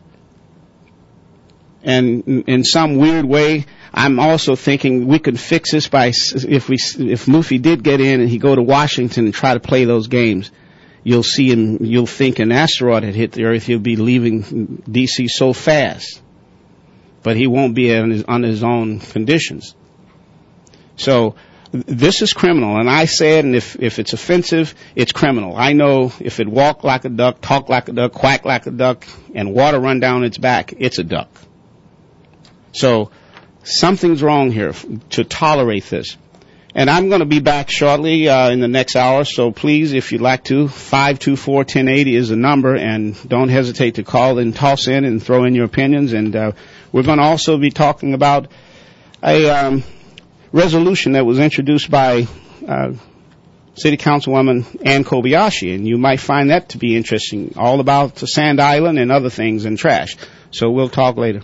And in some weird way, I'm also thinking we could fix this by, if Mufi did get in and he go to Washington and try to play those games, you'll see him, you'll think an asteroid had hit the earth, he'll be leaving D.C. so fast. But he won't be on his own conditions. So this is criminal, and I say it, and if it's offensive, it's criminal. I know if it walk like a duck, talk like a duck, quack like a duck, and water run down its back, it's a duck. So something's wrong here to tolerate this. And I'm going to be back shortly in the next hour, so please, if you'd like to, 524-1080 is the number, and don't hesitate to call and toss in and throw in your opinions. And we're going to also be talking about a resolution that was introduced by City Councilwoman Ann Kobayashi, and you might find that to be interesting, all about the Sand Island and other things and trash. So we'll talk later.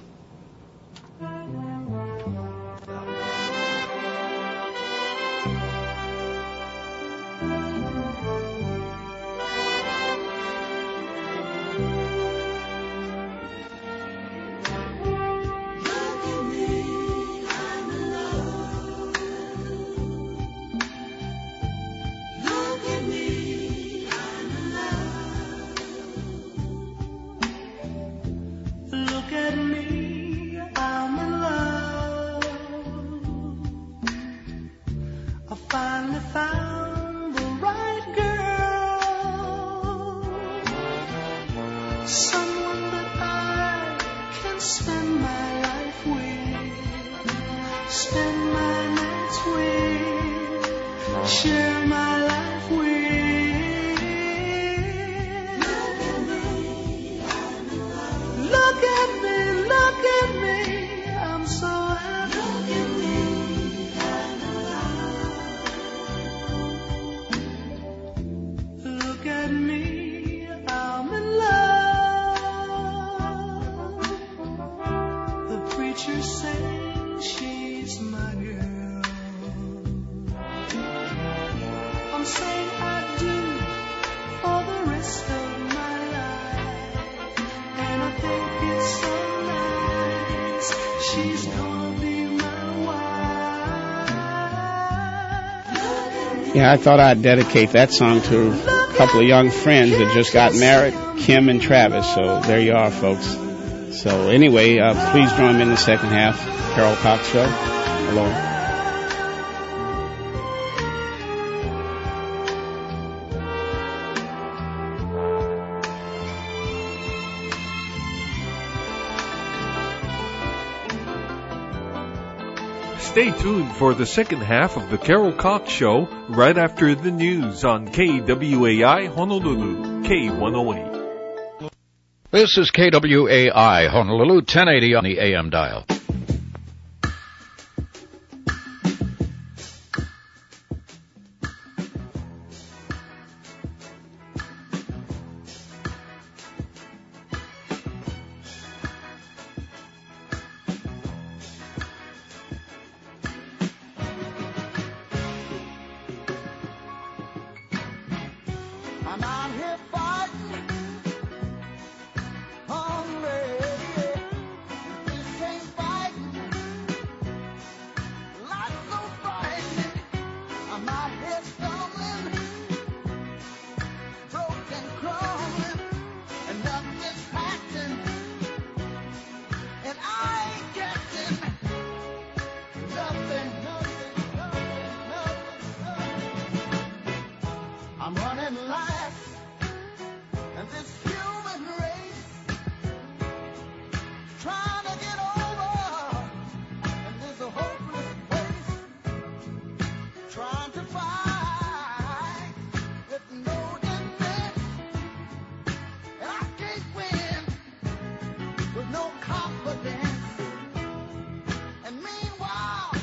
Yeah, I thought I'd dedicate that song to a couple of young friends that just got married, Kim and Travis. So there you are, folks. So anyway, please join me in the second half. Carol Cox Show. Hello. Stay tuned for the second half of the Carol Cox Show right after the news on KWAI Honolulu, K108. This is KWAI Honolulu 1080 on the AM dial. I'm out here fighting, hungry. This ain't fighting. Life's so frightening. I'm out here stumbling, broken, crumbling, and nothing's happening. And I ain't getting nothing. I'm running last, and this human race trying to get over, and there's a hopeless place, trying to fight with no defense, and I can't win with no confidence. And meanwhile,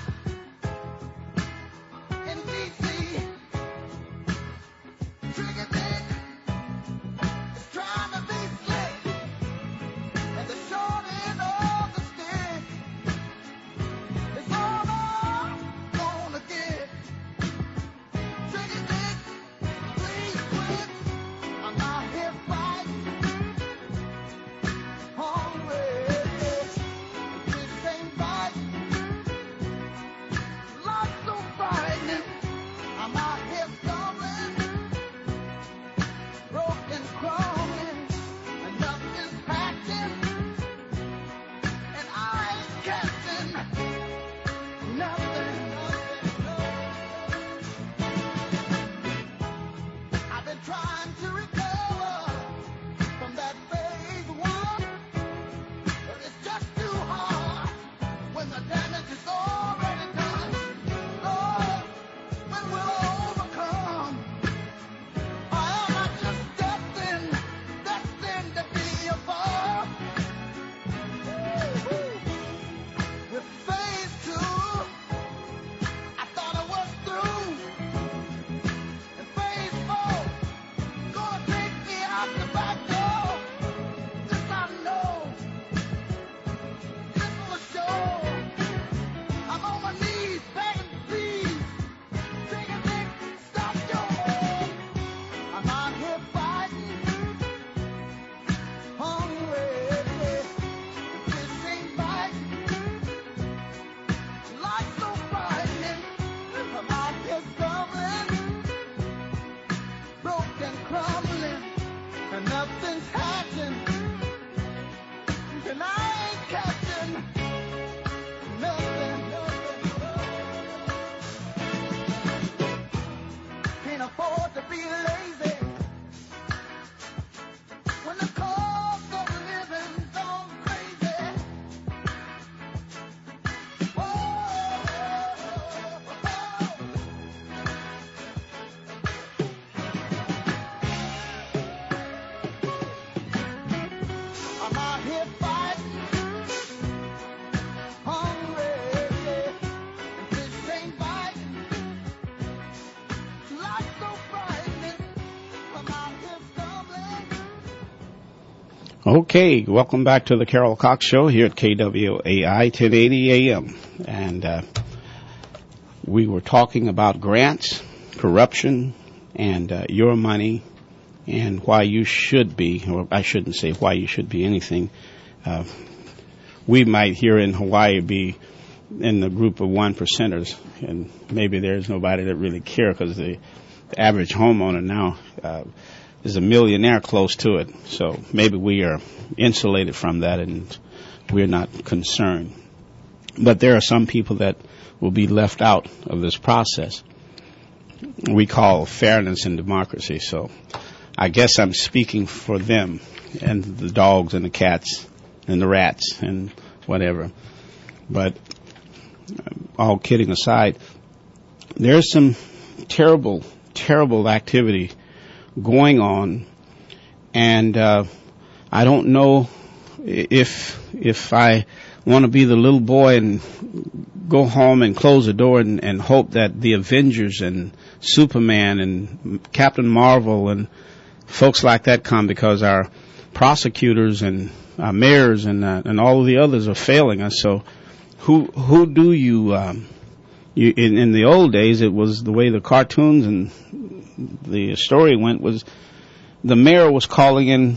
in D.C., Trigger Dick is trying to be slick, and the short end of the stick is all I'm gonna get. Trigger Dick, please quit. I'm out here fighting, hungry. This ain't fighting. Life's so frightening. I'm out here stumbling, broken, crumbling, and nothing's happening, and I ain't catching nothing. I've been trying to recover from that phase one, but it's just too hard when the damage is already done. Lord, when will I overcome? Or am I just destined to be above? With phase two, I thought I was through. And phase four, gonna take me out the back door. This I know, this for sure. I'm on my knees begging, please. Take a dick, stop your war. I'm out here fighting, hungry. This ain't fighting. Life's so frightening. I'm out here stumbling, broken, crumbling, and nothing's happening. And I ain't catching nothing. Can't afford to be lazy when the cost of living's gone crazy. I'm out here fighting, hungry. This ain't fighting. Life's so frightening. I'm out here stumbling. Okay, welcome back to the Carol Cox Show here at KWAI 1080 AM. And we were talking about grants, corruption, and your money, and why you should be, or I shouldn't say why you should be anything. We might here in Hawaii be in the group of 1%ers, and maybe there's nobody that really care because the average homeowner now is a millionaire close to it. So maybe we are insulated from that and we're not concerned. But there are some people that will be left out of this process. We call fairness and democracy. So I guess I'm speaking for them and the dogs and the cats and the rats and whatever. But all kidding aside, there's some terrible, terrible activity going on, and I don't know if I want to be the little boy and go home and close the door and hope that the Avengers and Superman and Captain Marvel and folks like that come, because our prosecutors and our mayors and all of the others are failing us. So who do you in the old days, it was the way the cartoons and the story went, was the mayor was calling in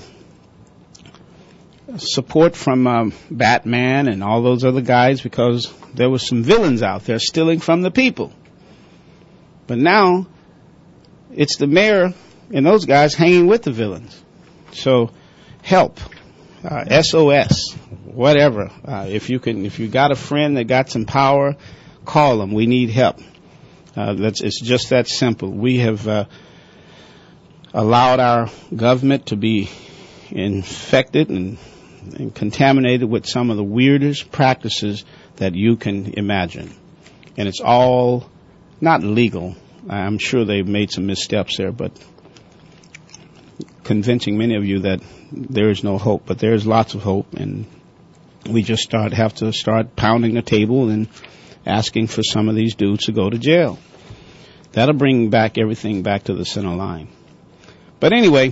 support from Batman and all those other guys, because there was some villains out there stealing from the people. But now it's the mayor and those guys hanging with the villains. So help, SOS, whatever. If you got a friend that got some power, call them. We need help. It's just that simple. We have allowed our government to be infected and contaminated with some of the weirdest practices that you can imagine. And it's all not legal. I'm sure they've made some missteps there, but convincing many of you that there is no hope. But there is lots of hope, and we just have to start pounding the table and asking for some of these dudes to go to jail. That'll bring back everything back to the center line. But anyway,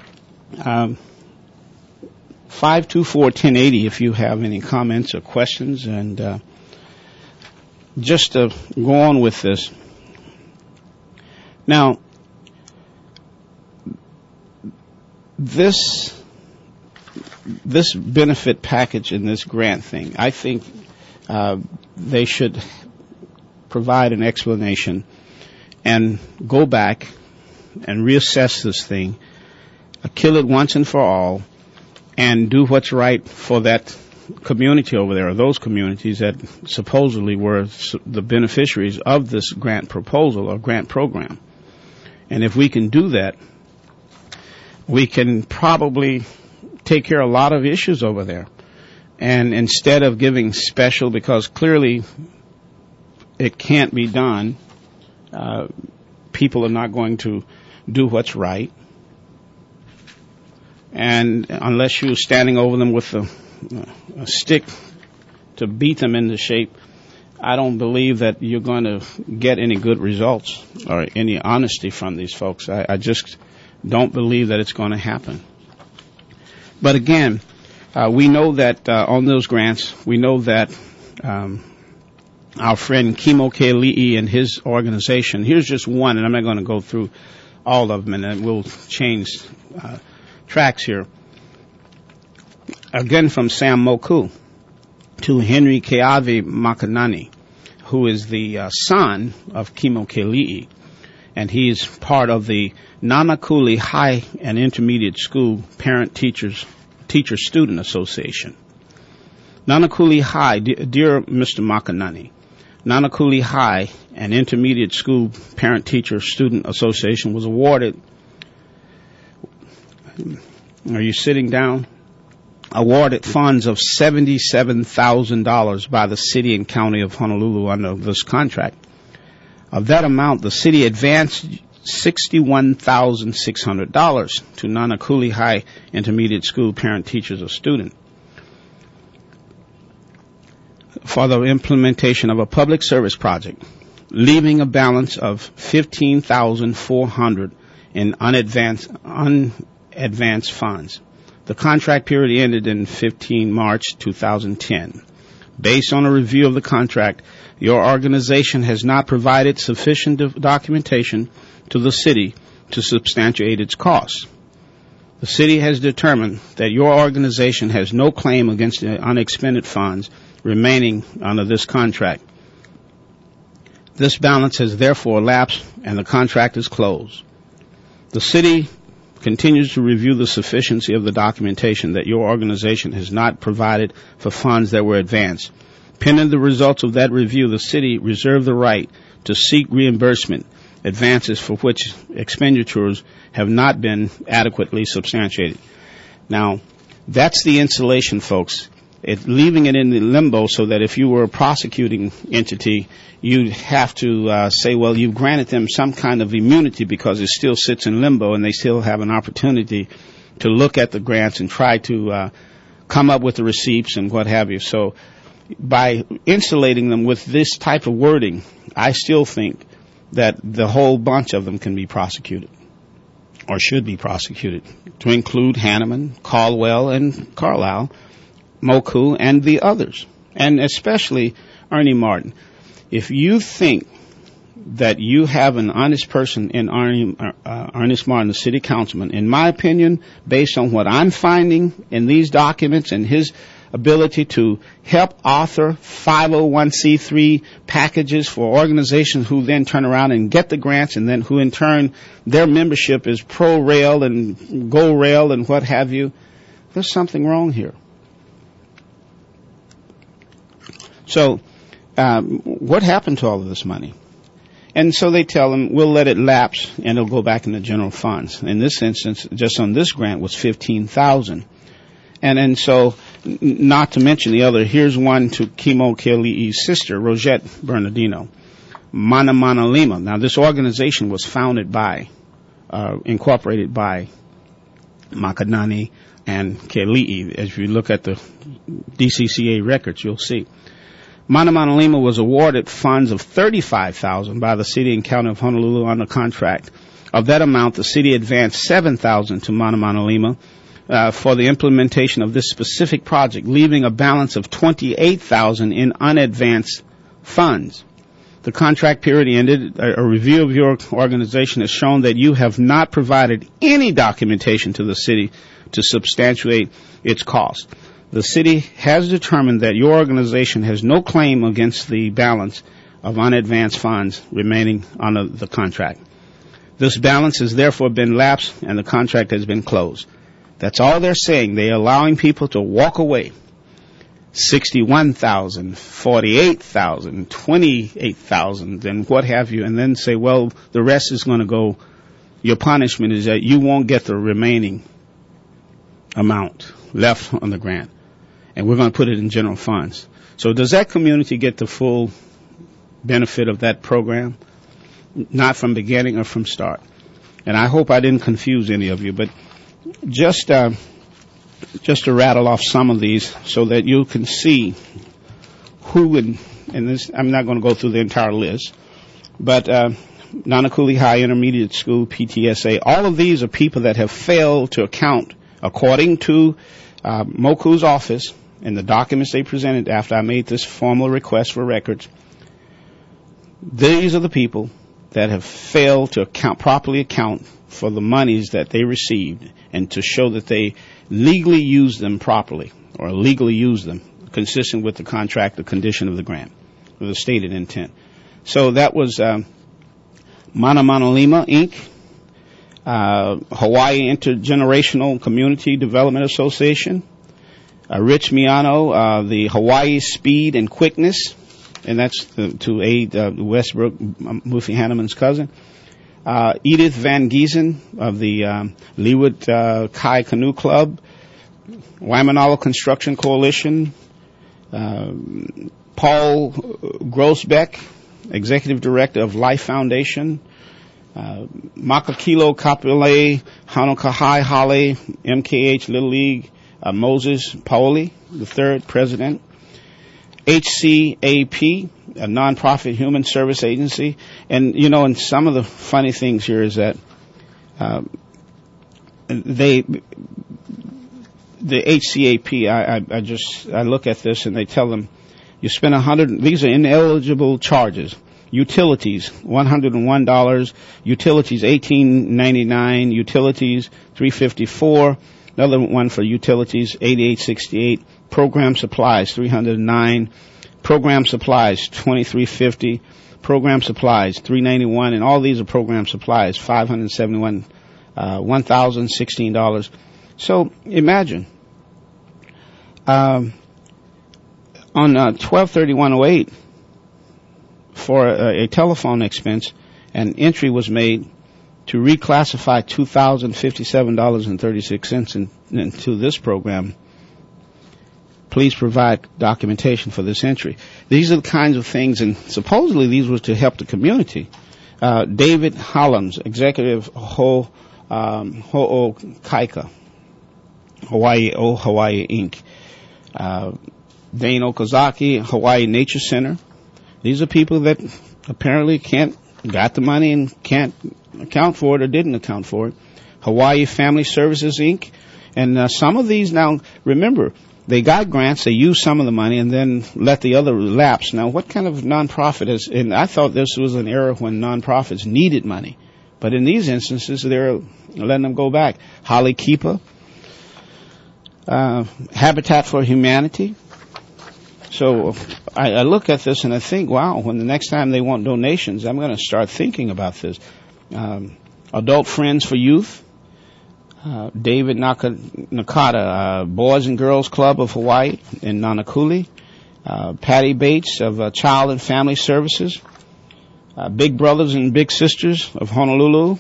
524-1080 if you have any comments or questions. And just to go on with this. Now, this benefit package and this grant thing, I think they should provide an explanation and go back and reassess this thing, kill it once and for all, and do what's right for that community over there, or those communities that supposedly were the beneficiaries of this grant proposal or grant program. And if we can do that, we can probably take care of a lot of issues over there. And instead of giving special, because clearly it can't be done, people are not going to do what's right. And unless you're standing over them with a stick to beat them into shape, I don't believe that you're going to get any good results or any honesty from these folks. I just don't believe that it's going to happen. But again, we know that on those grants, we know that our friend Kimo Keli'i and his organization, here's just one, and I'm not going to go through all of them, and then we'll change tracks here. Again, from Sam Moku to Henry Keawe Makanani, who is the son of Kimo Keli'i, and he's part of the Nanakuli High and Intermediate School Teacher-Student Association. Nanakuli High, dear Mr. Makanani, Nanakuli High and Intermediate School Parent-Teacher-Student Association was awarded, are you sitting down? Awarded funds of $77,000 by the city and county of Honolulu under this contract. Of that amount, the city advanced $61,600 to Nanakuli High Intermediate School Parent Teachers or Student for the implementation of a public service project, leaving a balance of $15,400 in unadvanced funds. The contract period ended in 15 March 2010. Based on a review of the contract, your organization has not provided sufficient documentation to the city to substantiate its costs. The city has determined that your organization has no claim against the unexpended funds remaining under this contract. This balance has therefore elapsed and the contract is closed. The city continues to review the sufficiency of the documentation that your organization has not provided for funds that were advanced. Pending the results of that review, the city reserved the right to seek reimbursement advances for which expenditures have not been adequately substantiated. Now, that's the insulation, folks. leaving it in the limbo so that if you were a prosecuting entity, you'd have to say, well, you've granted them some kind of immunity because it still sits in limbo and they still have an opportunity to look at the grants and try to come up with the receipts and what have you. So by insulating them with this type of wording, I still think that the whole bunch of them can be prosecuted or should be prosecuted, to include Hanneman, Caldwell, and Carlisle, Moku, and the others, and especially Ernie Martin. If you think that you have an honest person in Ernest Martin, the city councilman, in my opinion, based on what I'm finding in these documents and his ability to help author 501c3 packages for organizations who then turn around and get the grants, and then who in turn their membership is pro-rail and go-rail and what have you, there's something wrong here. So what happened to all of this money? And so they tell them, we'll let it lapse and it'll go back in the general funds. In this instance, just on this grant was $15,000. And so, not to mention the other, here's one to Kimo Keli'i's sister, Rosette Bernardino, Mana Mana Lima. Now, this organization was founded by, incorporated by Makadani and Keli'i. As you look at the DCCA records, you'll see. Mana Mana Lima was awarded funds of $35,000 by the city and county of Honolulu under contract. Of that amount, the city advanced $7,000 to Mana Mana Lima for the implementation of this specific project, leaving a balance of $28,000 in unadvanced funds. The contract period ended. A review of your organization has shown that you have not provided any documentation to the city to substantiate its cost. The city has determined that your organization has no claim against the balance of unadvanced funds remaining under the contract. This balance has therefore been lapsed and the contract has been closed. That's all they're saying. They're allowing people to walk away. $61,000, $48,000, $28,000, and what have you, and then say, well, the rest is going to go. Your punishment is that you won't get the remaining amount left on the grant, and we're going to put it in general funds. So does that community get the full benefit of that program? Not from beginning or from start. And I hope I didn't confuse any of you, but just to rattle off some of these so that you can see who and this, I'm not going to go through the entire list, but Nanakuli High Intermediate School, PTSA, all of these are people that have failed to account, according to Moku's office and the documents they presented after I made this formal request for records. These are the people that have failed to properly account for the monies that they received and to show that they legally used them properly or legally used them consistent with the contract, the condition of the grant, or the stated intent. So that was Mana Mana Lima, Inc., Hawaii Intergenerational Community Development Association, Rich Miano, the Hawaii Speed and Quickness, and that's to aid Westbrook, Mufi Hanneman's cousin. Edith Van Giesen of the Leeward Kai Canoe Club, Waimanalo Construction Coalition, Paul Grossbeck, Executive Director of Life Foundation, Makakilo Kapile, Hanukkah High Hale, MKH Little League, Moses Paoli, the third president, HCAP, a nonprofit human service agency. And, you know, and some of the funny things here is that the HCAP, I look at this and they tell them, you spend these are ineligible charges. Utilities, $101, utilities, $18.99, utilities, $354, another one for utilities, $88.68, program supplies, $309, program supplies, $23.50, program supplies, $391, and all these are program supplies, $571, $1,016. So imagine, on 12/31/08, for a telephone expense, an entry was made to reclassify $2,057.36 into this program Please provide documentation for this entry. These are the kinds of things, and supposedly these were to help the community. David Hollins, executive Ho'okaika, Hawaii Inc. Dane Okazaki, Hawaii Nature Center. These are people that apparently got the money and can't account for it or didn't account for it. Hawaii Family Services Inc. And some of these now, remember, they got grants, they used some of the money, and then let the other lapse. Now, what kind of nonprofit is, and I thought this was an era when nonprofits needed money. But in these instances, they're letting them go back. Holly Keeper, Habitat for Humanity. So I look at this and I think, wow, when the next time they want donations, I'm going to start thinking about this. Adult Friends for Youth. David Nakata, Boys and Girls Club of Hawaii in Nanakuli. Patty Bates of Child and Family Services. Big Brothers and Big Sisters of Honolulu.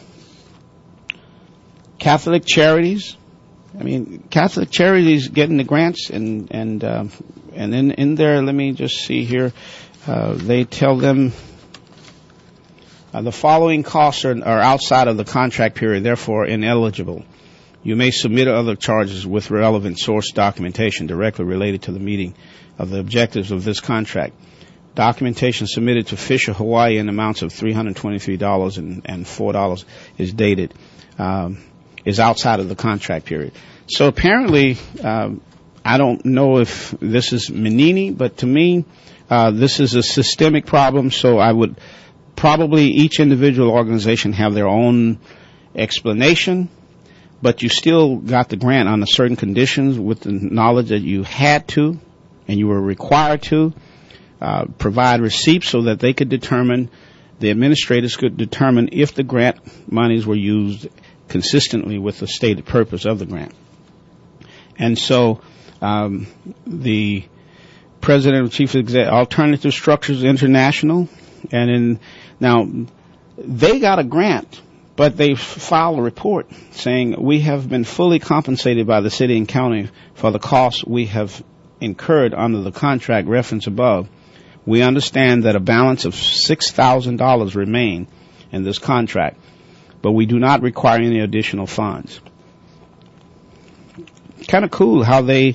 Catholic Charities. I mean, Catholic Charities getting the grants, and then in there, let me just see here, they tell them the following costs are outside of the contract period, therefore ineligible. You may submit other charges with relevant source documentation directly related to the meeting of the objectives of this contract. Documentation submitted to Fisher Hawaii in amounts of $323 and $4 is dated, is outside of the contract period. So apparently, I don't know if this is Menini, but to me, this is a systemic problem, so I would probably each individual organization have their own explanation, but you still got the grant under certain conditions with the knowledge that you had to and you were required to provide receipts so that they could determine, the administrators could determine if the grant monies were used consistently with the stated purpose of the grant. And so the president and chief executive, Alternative Structures International, now they got a grant, but they filed a report saying we have been fully compensated by the city and county for the costs we have incurred under the contract reference above. We understand that a balance of $6,000 remain in this contract, but we do not require any additional funds. Kind of cool how they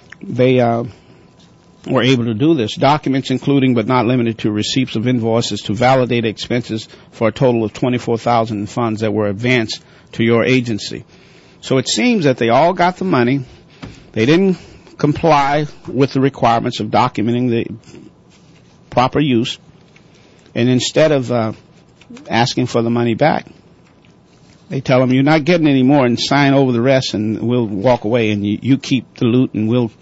were able to do this. Documents including but not limited to receipts of invoices to validate expenses for a total of $24,000 in funds that were advanced to your agency. So it seems that they all got the money. They didn't comply with the requirements of documenting the proper use. And instead of asking for the money back, they tell them, you're not getting any more, and sign over the rest, and we'll walk away, and you keep the loot, and we'll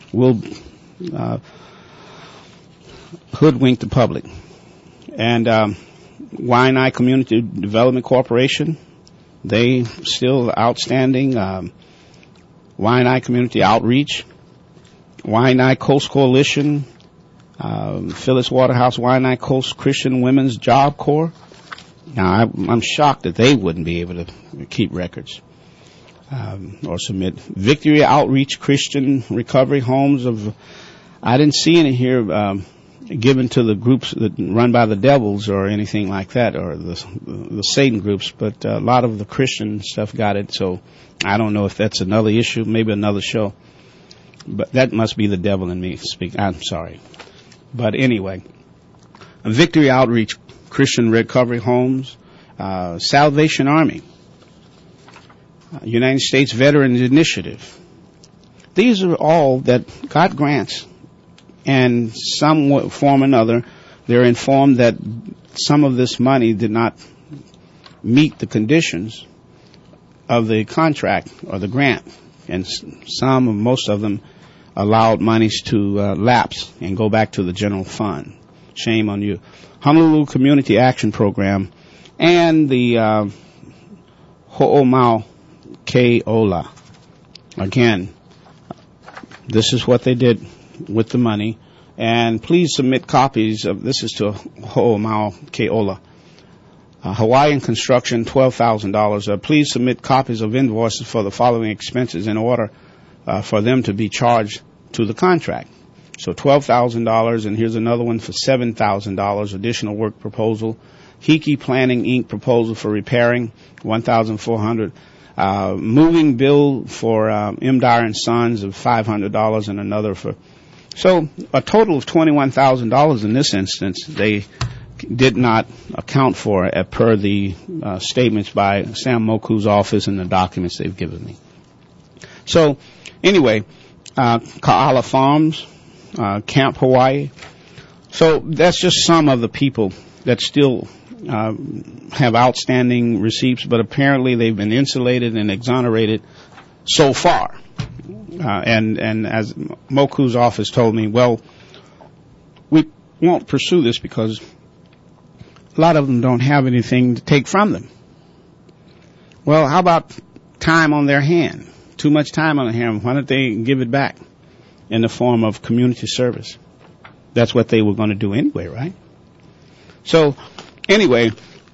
hoodwink the public. And Waianae Community Development Corporation, they still outstanding. Waianae Community Outreach, Waianae Coast Coalition, Phyllis Waterhouse, Waianae Coast Christian Women's Job Corps. Now, I'm shocked that they wouldn't be able to keep records or submit. Victory Outreach Christian Recovery Homes of, I didn't see any here given to the groups that run by the devils or anything like that, or the Satan groups, but a lot of the Christian stuff got it, so I don't know if that's another issue, maybe another show. But that must be the devil in me speaking. I'm sorry. But anyway, Victory Outreach Christian Recovery Homes, Salvation Army, United States Veterans Initiative. These are all that got grants, and some form or another, they're informed that some of this money did not meet the conditions of the contract or the grant, and most of them allowed monies to lapse and go back to the general fund. Shame on you. Honolulu Community Action Program and the Ho'omau Ke'ola. Again, this is what they did with the money. And please submit copies of, this is to Ho'omau Ke'ola. Hawaiian Construction, $12,000. Please submit copies of invoices for the following expenses in order for them to be charged to the contract. So $12,000, and here's another one for $7,000, additional work proposal. Hickey Planning, Inc. proposal for repairing, $1,400. Moving bill for M. Dyer and Sons of $500, and another for... So a total of $21,000 in this instance they did not account for per the statements by Sam Moku's office and the documents they've given me. So anyway, Kaala Farms, Camp Hawaii. So that's just some of the people that still have outstanding receipts, but apparently they've been insulated and exonerated so far. And as Moku's office told me, well, we won't pursue this because a lot of them don't have anything to take from them. Well, how about time on their hand? Too much time on their hand. Why don't they give it back in the form of community service? That's what they were going to do anyway, right? So, anyway,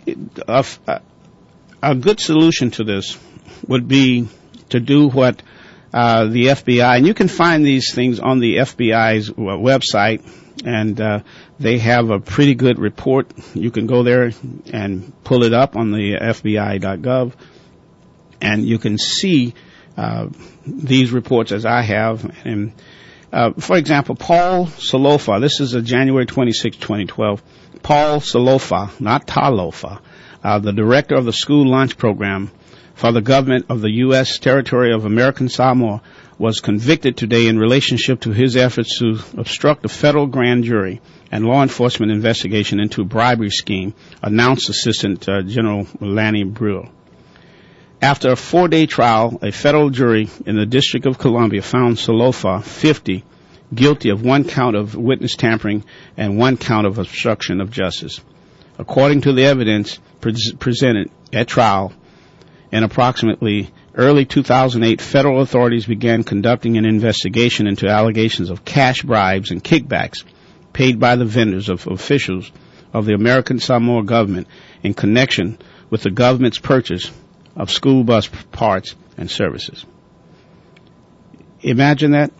a good solution to this would be to do what the FBI, and you can find these things on the FBI's website, and they have a pretty good report. You can go there and pull it up on the FBI.gov, and you can see these reports as I have. And for example, Paul Salofa, this is a January 26, 2012. Paul Salofa, not Talofa, the director of the school lunch program for the government of the U.S. territory of American Samoa, was convicted today in relationship to his efforts to obstruct a federal grand jury and law enforcement investigation into a bribery scheme, announced Assistant General Lanny Breuer. After a 4-day trial, a federal jury in the District of Columbia found Salofa, 50, guilty of 1 count of witness tampering and 1 count of obstruction of justice. According to the evidence presented at trial, in approximately early 2008, federal authorities began conducting an investigation into allegations of cash bribes and kickbacks paid by the vendors of officials of the American Samoa government in connection with the government's purchase of school bus parts and services. Imagine that.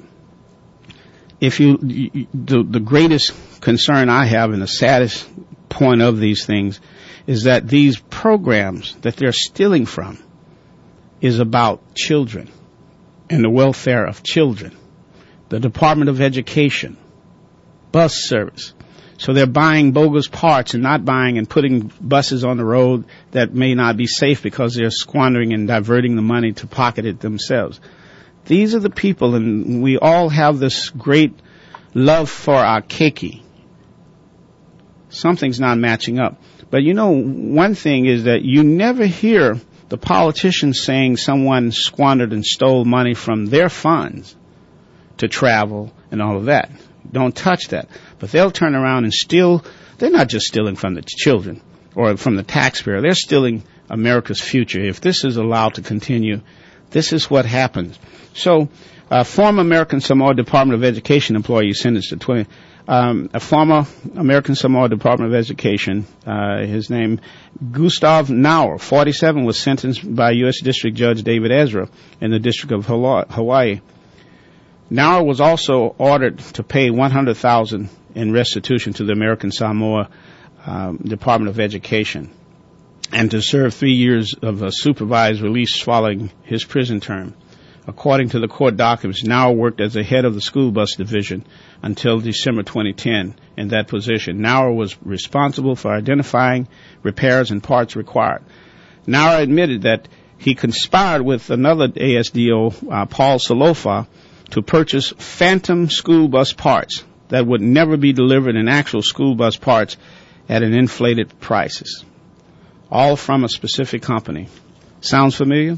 The greatest concern I have and the saddest point of these things is that these programs that they're stealing from is about children and the welfare of children. The Department of Education, bus service. So they're buying bogus parts and not buying and putting buses on the road that may not be safe because they're squandering and diverting the money to pocket it themselves. These are the people, and we all have this great love for our keiki. Something's not matching up. But you know, one thing is that you never hear the politicians saying someone squandered and stole money from their funds to travel and all of that. Don't touch that. But they'll turn around and steal. They're not just stealing from the children or from the taxpayer. They're stealing America's future. If this is allowed to continue, this is what happens. So, former American Samoa Department of Education employee sentenced to 20. A former American Samoa Department of Education, his name, Gustav Nauer, 47, was sentenced by U.S. District Judge David Ezra in the District of Hawaii. Nauer was also ordered to pay $100,000 in restitution to the American Samoa Department of Education and to serve 3 years of a supervised release following his prison term. According to the court documents, Nauer worked as the head of the school bus division until December 2010 in that position. Nauer was responsible for identifying repairs and parts required. Nauer admitted that he conspired with another ASDO, Paul Salofa, to purchase phantom school bus parts that would never be delivered in actual school bus parts at an inflated prices, all from a specific company. Sounds familiar?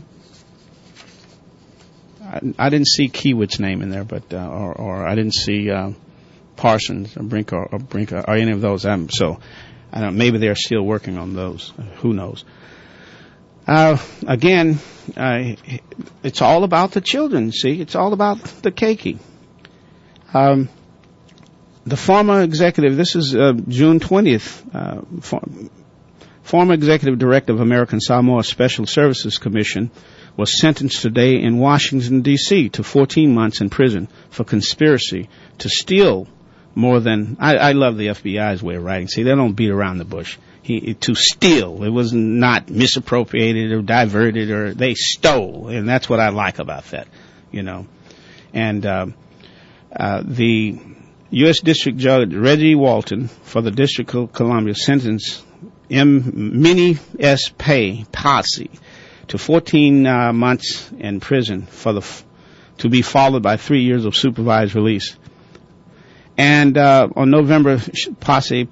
I didn't see Kiewit's name in there, but or I didn't see Parsons or Brinker or any of those. So I don't. Maybe they're still working on those. Who knows? Again, it's all about the children. See, it's all about the keiki. The former executive. This is June 20th. Former executive director of American Samoa Special Services Commission was sentenced today in Washington, D.C. to 14 months in prison for conspiracy to steal more than, I love the FBI's way of writing. See, they don't beat around the bush. To steal. It was not misappropriated or diverted, or they stole. And that's what I like about that, you know. And the U.S. District Judge Reggie Walton for the District of Columbia sentenced Minnie S. Posse to 14 months in prison to be followed by 3 years of supervised release. And on November, I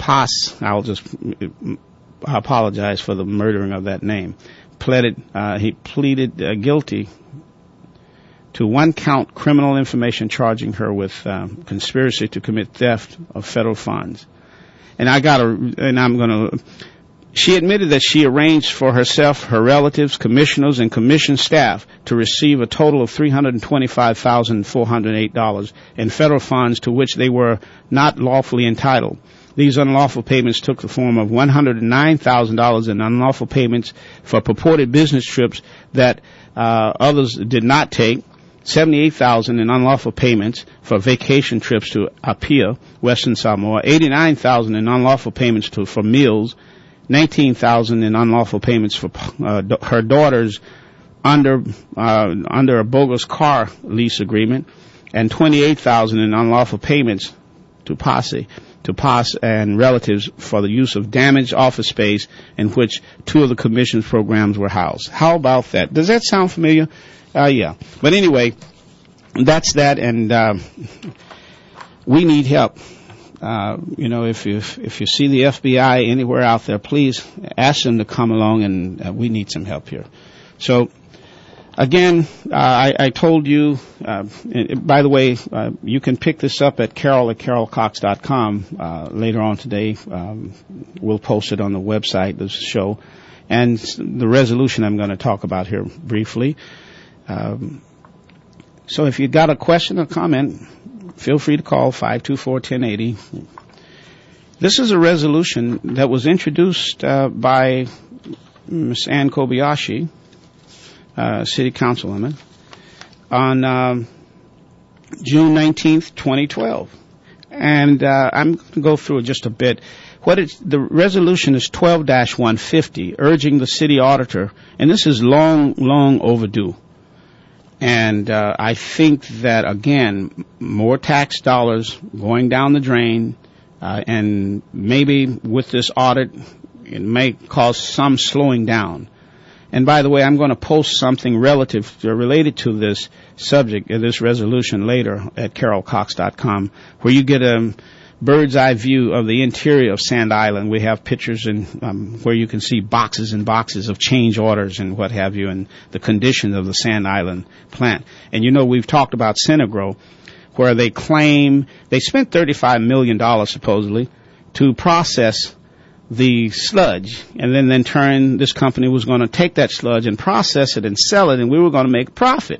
apologize for the murdering of that name. He pleaded guilty to 1-count criminal information charging her with conspiracy to commit theft of federal funds. She admitted that she arranged for herself, her relatives, commissioners, and commission staff to receive a total of $325,408 in federal funds to which they were not lawfully entitled. These unlawful payments took the form of $109,000 in unlawful payments for purported business trips that others did not take, $78,000 in unlawful payments for vacation trips to Apia, Western Samoa, $89,000 in unlawful payments for meals, $19,000 in unlawful payments for her daughters under a bogus car lease agreement, and $28,000 in unlawful payments to Posse and relatives for the use of damaged office space in which 2 of the commission's programs were housed. How about that? Does that sound familiar? Yeah. But anyway, that's that, and we need help. If you see the FBI anywhere out there, please ask them to come along, and we need some help here. So, again, I told you, by the way, you can pick this up at carol@carolcox.com later on today. We'll post it on the website, this show, and the resolution I'm going to talk about here briefly. So if you've got a question or comment, feel free to call 524-1080. This is a resolution that was introduced by Ms. Ann Kobayashi, City Councilwoman, on June 19th, 2012. And I'm going to go through it just a bit. The resolution is 12-150, urging the city auditor, and this is long overdue. And I think that, again, more tax dollars going down the drain, and maybe with this audit, it may cause some slowing down. And by the way, I'm going to post something related to this subject, this resolution later at carolcox.com, where you get a bird's eye view of the interior of Sand Island. We have pictures where you can see boxes and boxes of change orders and what have you, and the condition of the Sand Island plant. And we've talked about Synagro, where they claim they spent $35 million supposedly to process the sludge, and then in turn this company was going to take that sludge and process it and sell it, and we were going to make a profit.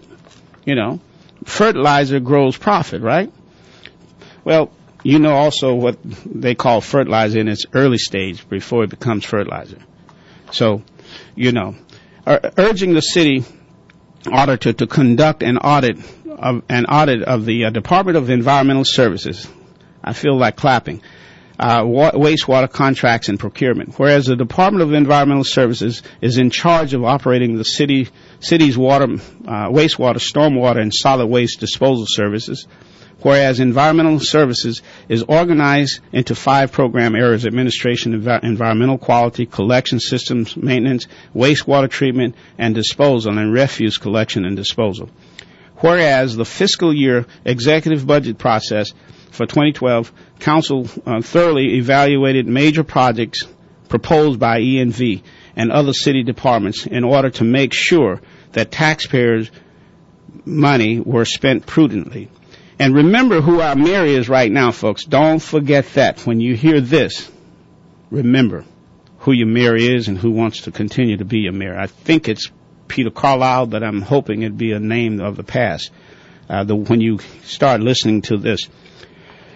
Fertilizer grows profit, right? Well, also what they call fertilizer in its early stage before it becomes fertilizer. So, urging the city auditor to conduct an audit of the Department of Environmental Services. I feel like clapping. Wastewater contracts and procurement. Whereas the Department of Environmental Services is in charge of operating the city's wastewater, stormwater, and solid waste disposal services. Whereas Environmental Services is organized into 5 program areas: administration, environmental quality, collection systems, maintenance, wastewater treatment and disposal, and refuse collection and disposal. Whereas the fiscal year executive budget process for 2012, Council thoroughly evaluated major projects proposed by ENV and other city departments in order to make sure that taxpayers' money were spent prudently. And remember who our mayor is right now, folks. Don't forget that. When you hear this, remember who your mayor is and who wants to continue to be your mayor. I think it's Peter Carlisle, but I'm hoping it'd be a name of the past when you start listening to this.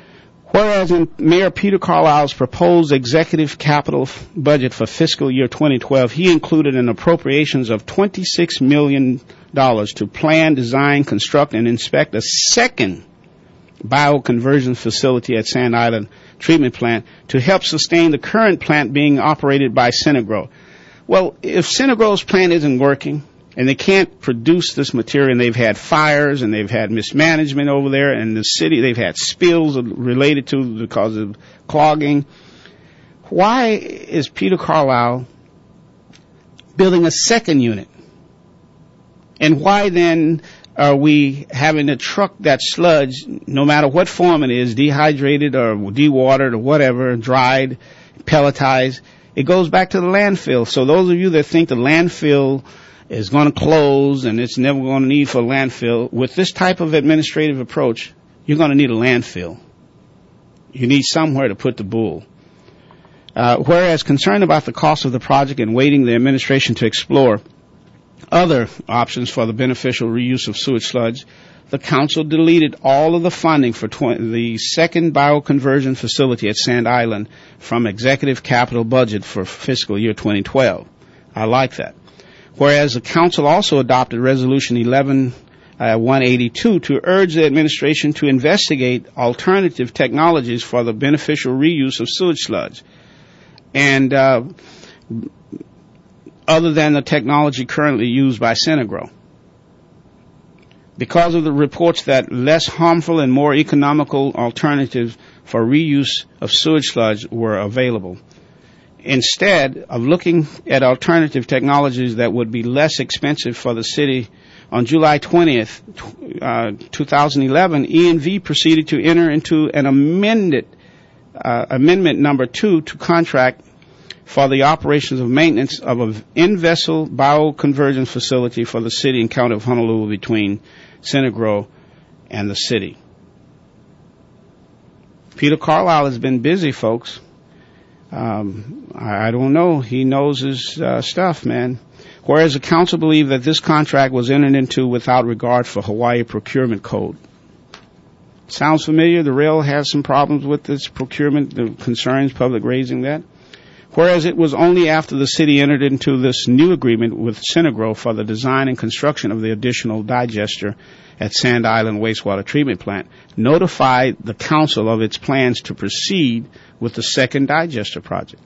Whereas in Mayor Peter Carlisle's proposed executive capital budget for fiscal year 2012, he included an appropriations of $26 million to plan, design, construct, and inspect a second bioconversion facility at Sand Island Treatment Plant to help sustain the current plant being operated by Synagro. Well, if Synagro's plant isn't working and they can't produce this material, and they've had fires and they've had mismanagement over there, and the city, they've had spills related to because of clogging, why is Peter Carlisle building a second unit? And why then are we having to truck that sludge, no matter what form it is, dehydrated or dewatered or whatever, dried, pelletized? It goes back to the landfill. So those of you that think the landfill is going to close and it's never going to need for landfill, with this type of administrative approach, you're going to need a landfill. You need somewhere to put the bull. Whereas concerned about the cost of the project and waiting the administration to explore other options for the beneficial reuse of sewage sludge, the council deleted all of the funding for the second bioconversion facility at Sand Island from executive capital budget for fiscal year 2012. I like that. Whereas the council also adopted Resolution 182 to urge the administration to investigate alternative technologies for the beneficial reuse of sewage sludge, and other than the technology currently used by Synagro. Because of the reports that less harmful and more economical alternatives for reuse of sewage sludge were available. Instead of looking at alternative technologies that would be less expensive for the city, on July 20th, 2011, E&V proceeded to enter into an amendment number 2 to contract for the operations of maintenance of an in-vessel bioconversion facility for the city and county of Honolulu between Synagro and the city. Peter Carlisle has been busy, folks. I don't know. He knows his stuff, man. Whereas the council believed that this contract was entered into without regard for Hawaii Procurement Code. Sounds familiar? The rail has some problems with this procurement, the concerns, public raising that. Whereas it was only after the city entered into this new agreement with Synagro for the design and construction of the additional digester at Sand Island Wastewater Treatment Plant, notified the council of its plans to proceed with the second digester project.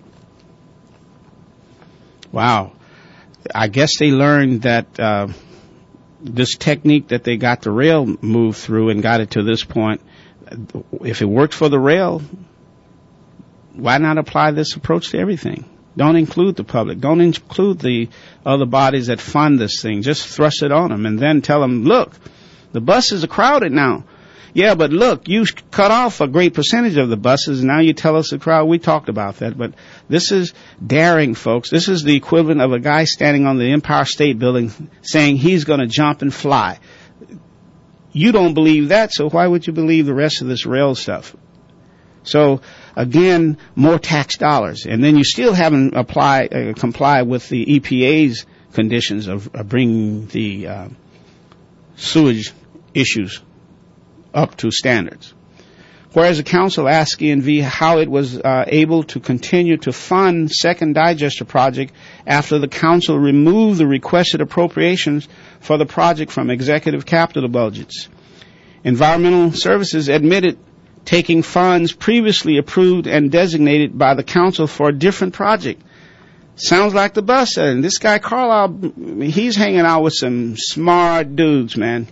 Wow. I guess they learned that this technique that they got the rail moved through and got it to this point, if it worked for the rail, why not apply this approach to everything? Don't include the public. Don't include the other bodies that fund this thing. Just thrust it on them and then tell them, look, the buses are crowded now. Yeah, but look, you cut off a great percentage of the buses, and now you tell us the crowd. We talked about that, but this is daring, folks. This is the equivalent of a guy standing on the Empire State Building saying he's going to jump and fly. You don't believe that, so why would you believe the rest of this rail stuff? So, again, more tax dollars. And then you still haven't complied with the EPA's conditions of bringing the sewage issues up to standards. Whereas the council asked E&V how it was able to continue to fund second digester project after the council removed the requested appropriations for the project from executive capital budgets. Environmental Services admitted taking funds previously approved and designated by the council for a different project. Sounds like the bus. And this guy Carlisle, he's hanging out with some smart dudes, man.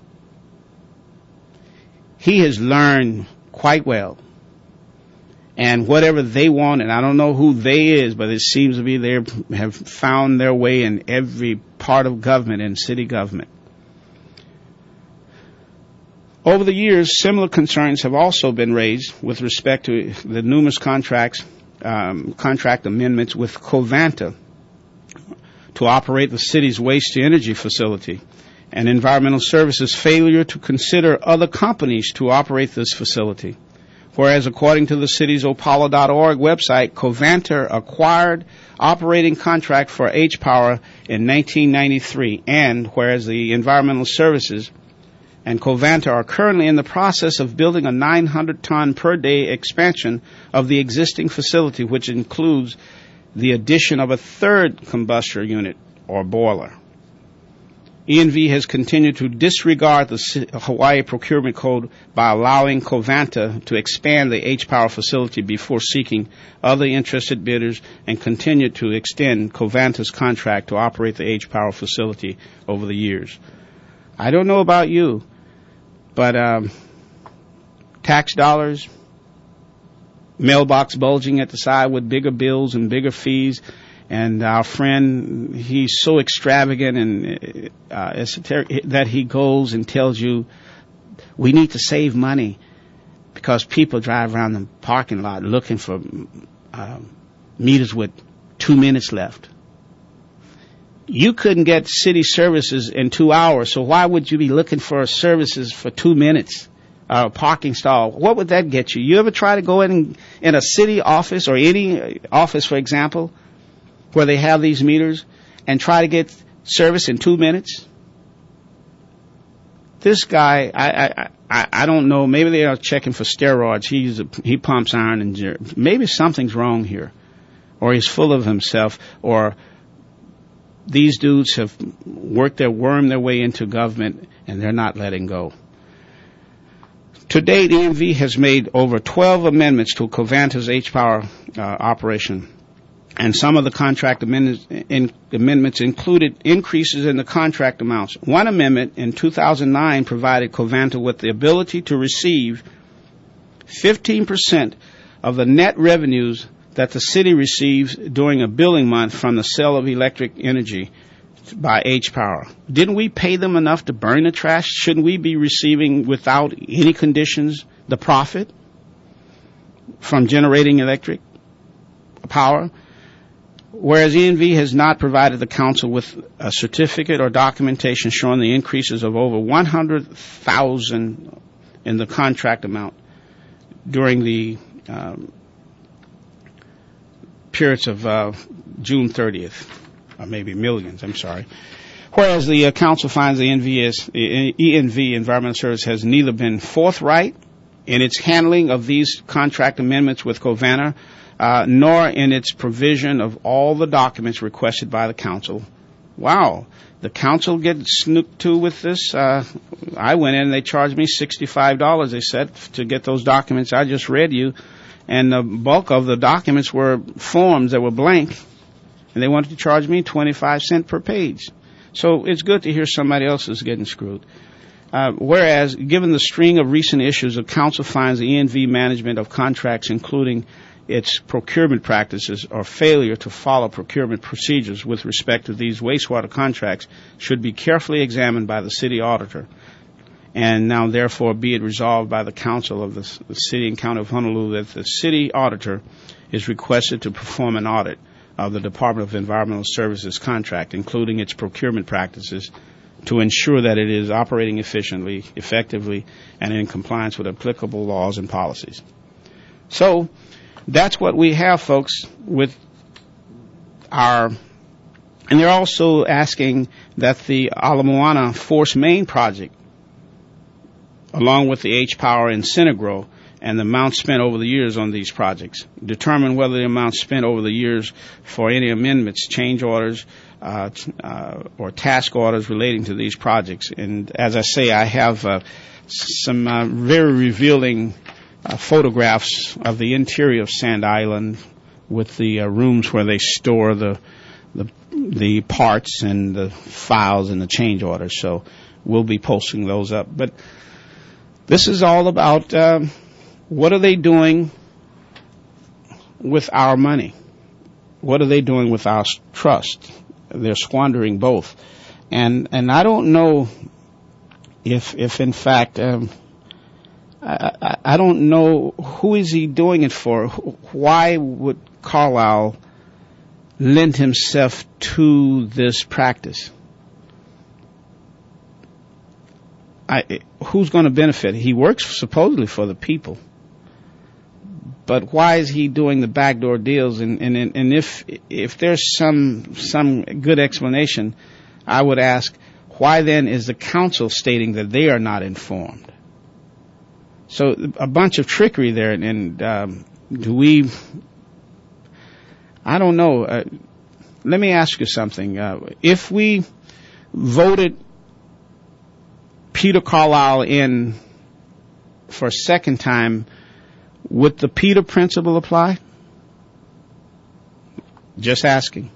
He has learned quite well. And whatever they want, and I don't know who they is, but it seems to be they have found their way in every part of government and city government. Over the years, similar concerns have also been raised with respect to the numerous contract amendments with Covanta to operate the city's waste-to-energy facility, and Environmental Services' failure to consider other companies to operate this facility. Whereas, according to the city's Opala.org website, Covanta acquired operating contract for H-Power in 1993, and whereas the Environmental Services and Covanta are currently in the process of building a 900-ton per day expansion of the existing facility, which includes the addition of a third combustor unit or boiler. ENV has continued to disregard the Hawaii Procurement Code by allowing Covanta to expand the H-Power facility before seeking other interested bidders, and continued to extend Covanta's contract to operate the H-Power facility over the years. I don't know about you, but tax dollars, mailbox bulging at the side with bigger bills and bigger fees. And our friend, he's so extravagant and esoteric that he goes and tells you, we need to save money because people drive around the parking lot looking for meters with 2 minutes left. You couldn't get city services in 2 hours, so why would you be looking for services for 2 minutes? A parking stall. What would that get you? You ever try to go in a city office or any office, for example, where they have these meters and try to get service in 2 minutes? This guy, I don't know. Maybe they are checking for steroids. He pumps iron and maybe something's wrong here, or he's full of himself, or these dudes have wormed their way into government and they're not letting go. To date, EMV has made over 12 amendments to Covanta's H-Power operation. And some of the contract amendments included increases in the contract amounts. One amendment in 2009 provided Covanta with the ability to receive 15% of the net revenues that the city receives during a billing month from the sale of electric energy by H-Power. Didn't we pay them enough to burn the trash? Shouldn't we be receiving, without any conditions, the profit from generating electric power? Whereas ENV has not provided the council with a certificate or documentation showing the increases of over $100,000 in the contract amount during the periods of June 30th, or maybe millions, I'm sorry. Whereas the council finds the ENV, Environmental Service, has neither been forthright in its handling of these contract amendments with Covanta, nor in its provision of all the documents requested by the council. Wow, the council gets snooked to with this. I went in and they charged me $65, they said, to get those documents I just read you. And the bulk of the documents were forms that were blank, and they wanted to charge me 25 cents per page. So it's good to hear somebody else is getting screwed. Whereas, given the string of recent issues, the council finds the ENV management of contracts, including its procurement practices or failure to follow procurement procedures with respect to these wastewater contracts, should be carefully examined by the city auditor. And now, therefore, be it resolved by the council of the city and county of Honolulu that the city auditor is requested to perform an audit of the Department of Environmental Services contract, including its procurement practices, to ensure that it is operating efficiently, effectively, and in compliance with applicable laws and policies. So, that's what we have, folks, with our... And they're also asking that the Ala Moana Force Main project, along with the H-Power and Synagro, and the amount spent over the years on these projects, determine whether the amount spent over the years for any amendments, change orders, or task orders relating to these projects. And as I say, I have some very revealing photographs of the interior of Sand Island with the rooms where they store the parts and the files and the change orders. So we'll be posting those up. But this is all about what are they doing with our money? What are they doing with our trust? They're squandering both. And I don't know if in fact, I don't know who is he doing it for. Why would Carlyle lend himself to this practice? Who's going to benefit? He works supposedly for the people. But why is he doing the backdoor deals? And if there's some good explanation, I would ask, why then is the council stating that they are not informed? So a bunch of trickery there, and do we? I don't know. Let me ask you something. If we voted Peter Carlisle in for a second time, would the Peter principle apply? Just asking.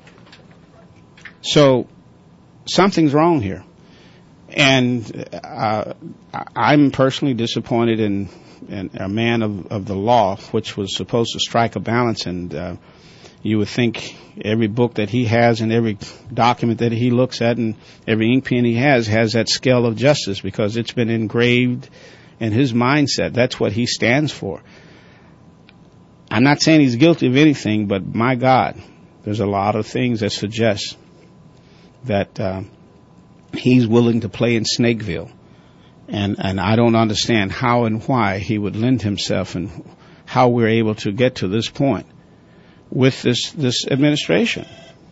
So something's wrong here. And I'm personally disappointed in a man of the law, which was supposed to strike a balance. And you would think every book that he has and every document that he looks at and every ink pen he has that scale of justice, because it's been engraved in his mindset. That's what he stands for. I'm not saying he's guilty of anything, but my God, there's a lot of things that suggest that he's willing to play in Snakeville. And I don't understand how and why he would lend himself and how we're able to get to this point with this administration.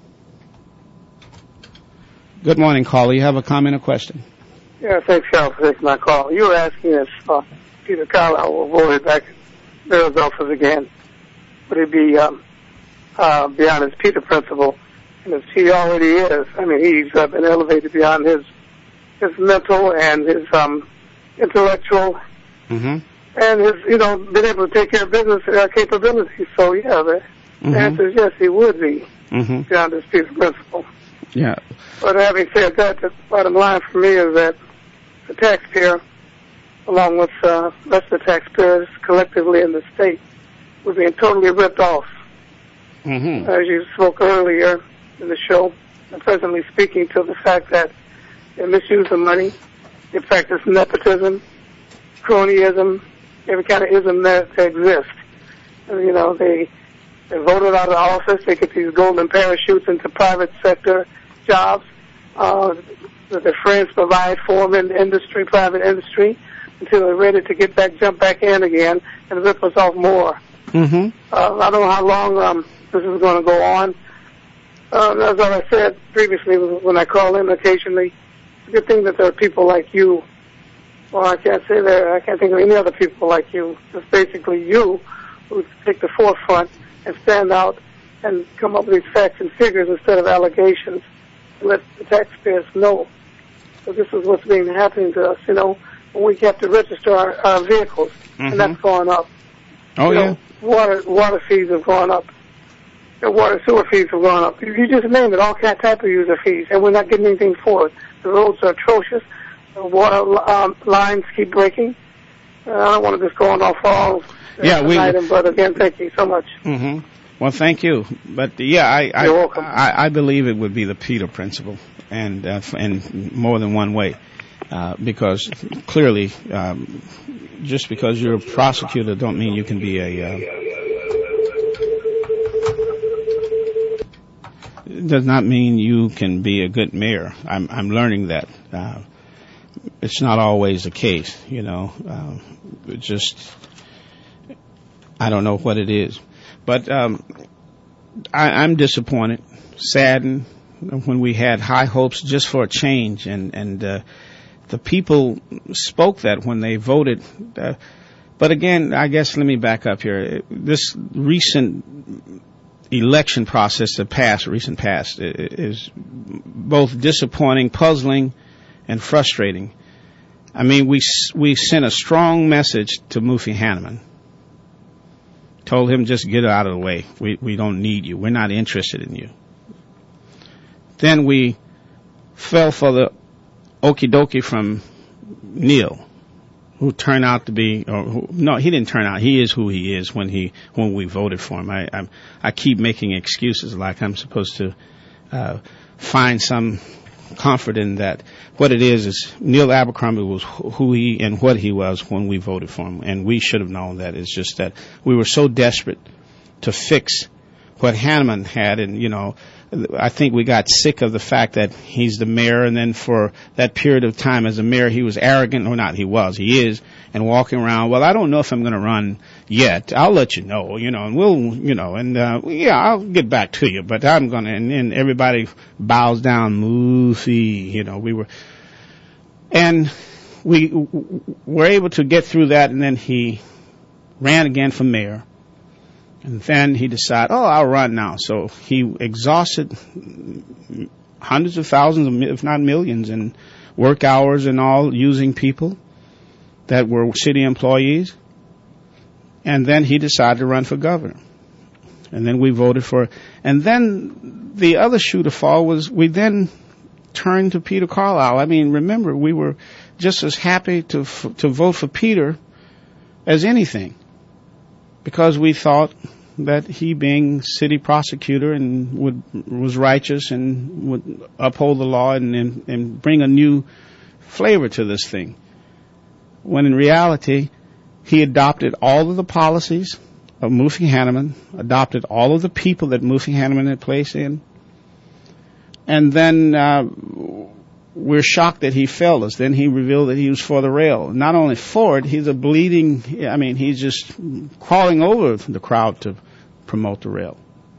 Good morning, caller. You have a comment or question? Yeah, thanks, Al, for taking my call. You were asking if Peter Carlisle were voted back in mayor's office again, would he be beyond his Peter principle? And if he already is, I mean, he's been elevated beyond his mental and his intellectual, and his, been able to take care of business capabilities. So, yeah, the answer is yes, he would be beyond his Peter principle. Yeah. But having said that, the bottom line for me is that the taxpayer, along with the rest of the taxpayers collectively in the state, we're being totally ripped off. As you spoke earlier in the show, and presently speaking to the fact that they misuse the money, they practice nepotism, cronyism, every kind of ism that exists. And, they voted out of office, they get these golden parachutes into private sector jobs that their friends provide for them in the industry, private industry, until they're ready to jump back in again and rip us off more. I don't know how long this is going to go on. As I said previously when I call in occasionally, it's a good thing that there are people like you. Well, I can't think of any other people like you. It's basically you who take the forefront and stand out and come up with these facts and figures instead of allegations to let the taxpayers know. So this is what's been happening to us, when we have to register our vehicles, and that's gone up. Water fees have gone up. The water sewer fees have gone up. You just name it, all type of user fees, and we're not getting anything for it. The roads are atrocious. The water lines keep breaking. I don't want to just go on off all item, but again, thank you so much. Well, thank you. But yeah, You're welcome. I believe it would be the Peter principle, and more than one way, because clearly, just because you're a prosecutor, don't mean you can be does not mean you can be a good mayor. I'm learning that. It's not always the case, I don't know what it is. But I'm disappointed, saddened when we had high hopes just for a change, and the people spoke that when they voted. But again, I guess let me back up here. This recent election process recent past, is both disappointing, puzzling, and frustrating. I mean, we sent a strong message to Mufi Hanneman. Told him just get out of the way. We don't need you. We're not interested in you. Then we fell for the okie dokie from Neil, who turned out to be, no, he didn't turn out. He is who he is when we voted for him. I keep making excuses like I'm supposed to find some comfort in that. What it is Neil Abercrombie was who he and what he was when we voted for him, and we should have known that. It's just that we were so desperate to fix what Hanneman had, and I think we got sick of the fact that he's the mayor, and then for that period of time as a mayor, he was arrogant, or not, he is, and walking around, well, I don't know if I'm going to run yet. I'll let you know, and we'll, I'll get back to you, but I'm going to, and everybody bows down, Moofy, we were able to get through that, and then he ran again for mayor. And then he decided, I'll run now. So he exhausted hundreds of thousands, if not millions, in work hours and all, using people that were city employees. And then he decided to run for governor. And then we voted for it. And then the other shoe to fall was we then turned to Peter Carlisle. I mean, remember, we were just as happy to vote for Peter as anything, because we thought that he, being city prosecutor and was righteous and would uphold the law and bring a new flavor to this thing. When in reality, he adopted all of the policies of Moofy Hanneman, adopted all of the people that Moofy Hanneman had placed in, and then we're shocked that he failed us. Then he revealed that he was for the rail. Not only for it, he's he's just crawling over the crowd to promote the rail.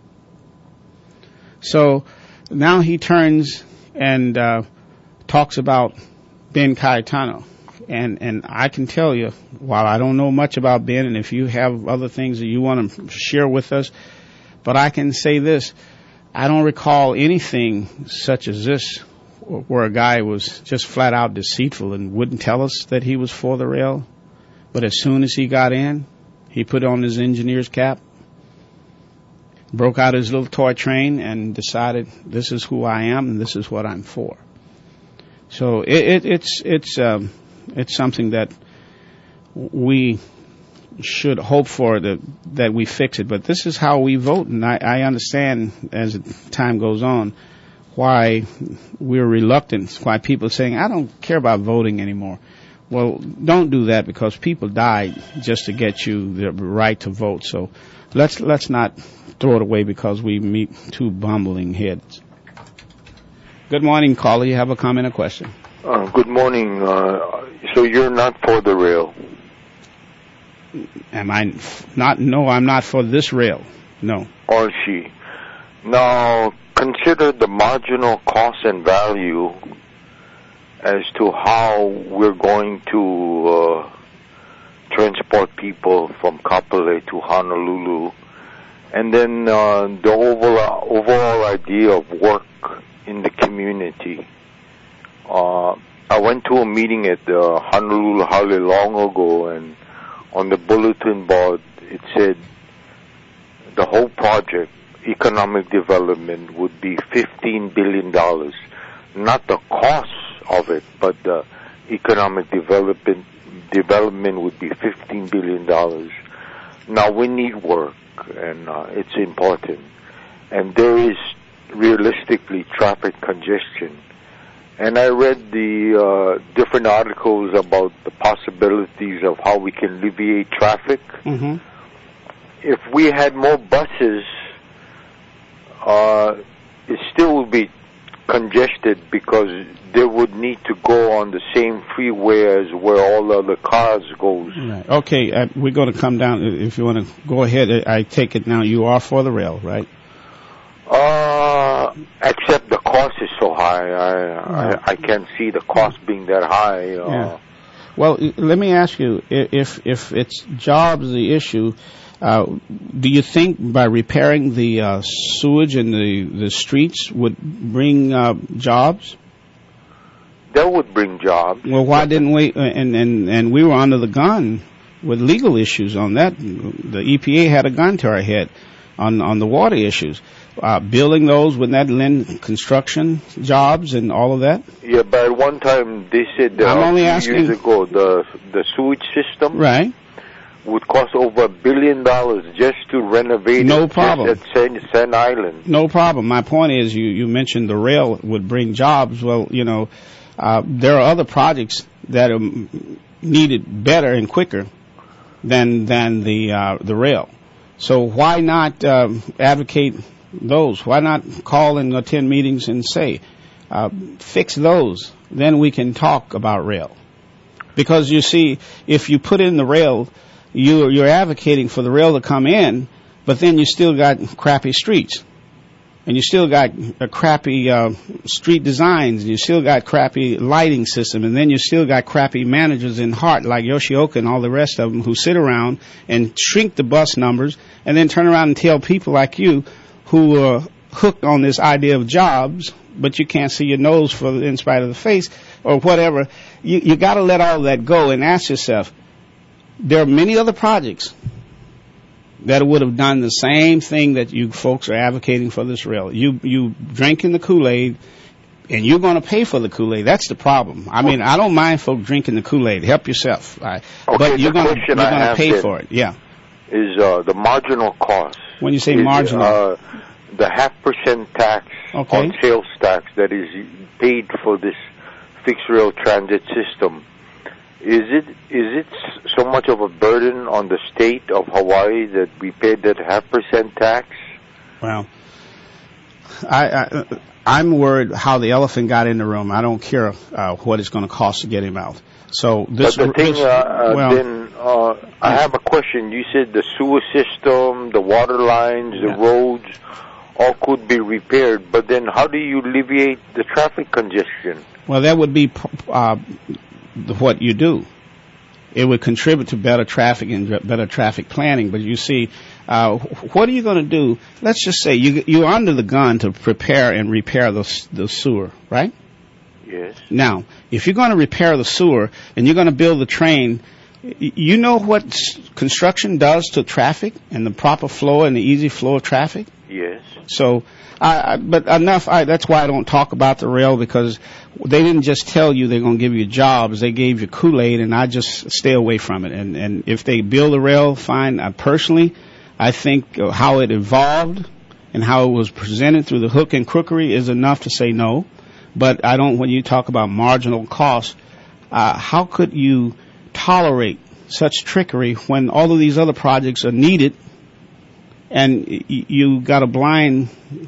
So now he turns and talks about Ben Cayetano. And I can tell you, while I don't know much about Ben, and if you have other things that you want to share with us, but I can say this, I don't recall anything such as this, where a guy was just flat out deceitful and wouldn't tell us that he was for the rail. But as soon as he got in, he put on his engineer's cap, broke out his little toy train, and decided, this is who I am and this is what I'm for. So it's something that we should hope for, that we fix it. But this is how we vote, and I understand as time goes on why we're reluctant, why people are saying, I don't care about voting anymore. Well, don't do that, because people died just to get you the right to vote. So let's not throw it away because we meet two bumbling heads. Good morning, caller. You have a comment or question? Good morning. So you're not for the rail? Am I not? No, I'm not for this rail. No. Or she. Now, consider the marginal cost and value as to how we're going to transport people from Kapolei to Honolulu, and then the overall idea of work in the community. I went to a meeting at Honolulu Hale long ago, and on the bulletin board it said the whole project, economic development, would be $15 billion. Not the cost of it, but the economic development would be $15 billion. Now, we need work, and it's important. And there is realistically traffic congestion. And I read the different articles about the possibilities of how we can alleviate traffic. Mm-hmm. If we had more buses, it still would be congested, because they would need to go on the same freeway as where all the other cars goes. Right. Okay, we're going to come down. If you want to go ahead, I take it now you are for the rail, right? Except the cost is so high. I can't see the cost being that high. Yeah. Well, let me ask you, if it's jobs the issue, do you think by repairing the sewage and the streets would bring jobs? That would bring jobs. Well, why didn't we? And we were under the gun with legal issues on that. The EPA had a gun to our head on the water issues. Building those, wouldn't that lend construction jobs and all of that? Yeah, but at one time they said I'm only asking, years ago the sewage system, right, would cost over $1 billion just to renovate. No problem. At Sand Island. No problem. My point is, you mentioned the rail would bring jobs. Well, there are other projects that are needed better and quicker than the rail. So why not advocate those? Why not call and attend meetings and say, fix those? Then we can talk about rail. Because you see, if you put in the rail, you're advocating for the rail to come in, but then you still got crappy streets. And you still got crappy street designs, and you still got crappy lighting system, and then you still got crappy managers in Hart like Yoshioka and all the rest of them who sit around and shrink the bus numbers and then turn around and tell people like you who are hooked on this idea of jobs, but you can't see your nose for in spite of the face or whatever. You got to let all that go and ask yourself, there are many other projects that would have done the same thing that you folks are advocating for this rail. You drinking the Kool-Aid, and you're going to pay for the Kool-Aid. That's the problem. I mean, I don't mind folk drinking the Kool-Aid. Help yourself. But you're going to pay for it. Yeah. Is the marginal cost. When you say marginal? The 0.5% tax on sales tax that is paid for this fixed rail transit system. Is it so much of a burden on the state of Hawaii that we paid that 0.5% tax? Well, I'm worried how the elephant got in the room. I don't care what it's going to cost to get him out. So this. But the thing, I have a question. You said the sewer system, the water lines, the roads, all could be repaired. But then, how do you alleviate the traffic congestion? Well, that would be what you do. It would contribute to better traffic and better traffic planning. But you see, what are you going to do? Let's just say you're under the gun to prepare and repair the sewer, right? Yes. Now, if you're going to repair the sewer and you're going to build the train, you know what construction does to traffic and the proper flow and the easy flow of traffic? Yes. So, but enough. That's why I don't talk about the rail, because they didn't just tell you they're going to give you jobs. They gave you Kool-Aid, and I just stay away from it. And if they build a rail, fine. Personally, I think how it evolved and how it was presented through the hook and crookery is enough to say no. But I don't. When you talk about marginal cost, how could you tolerate such trickery when all of these other projects are needed, and you got a blinder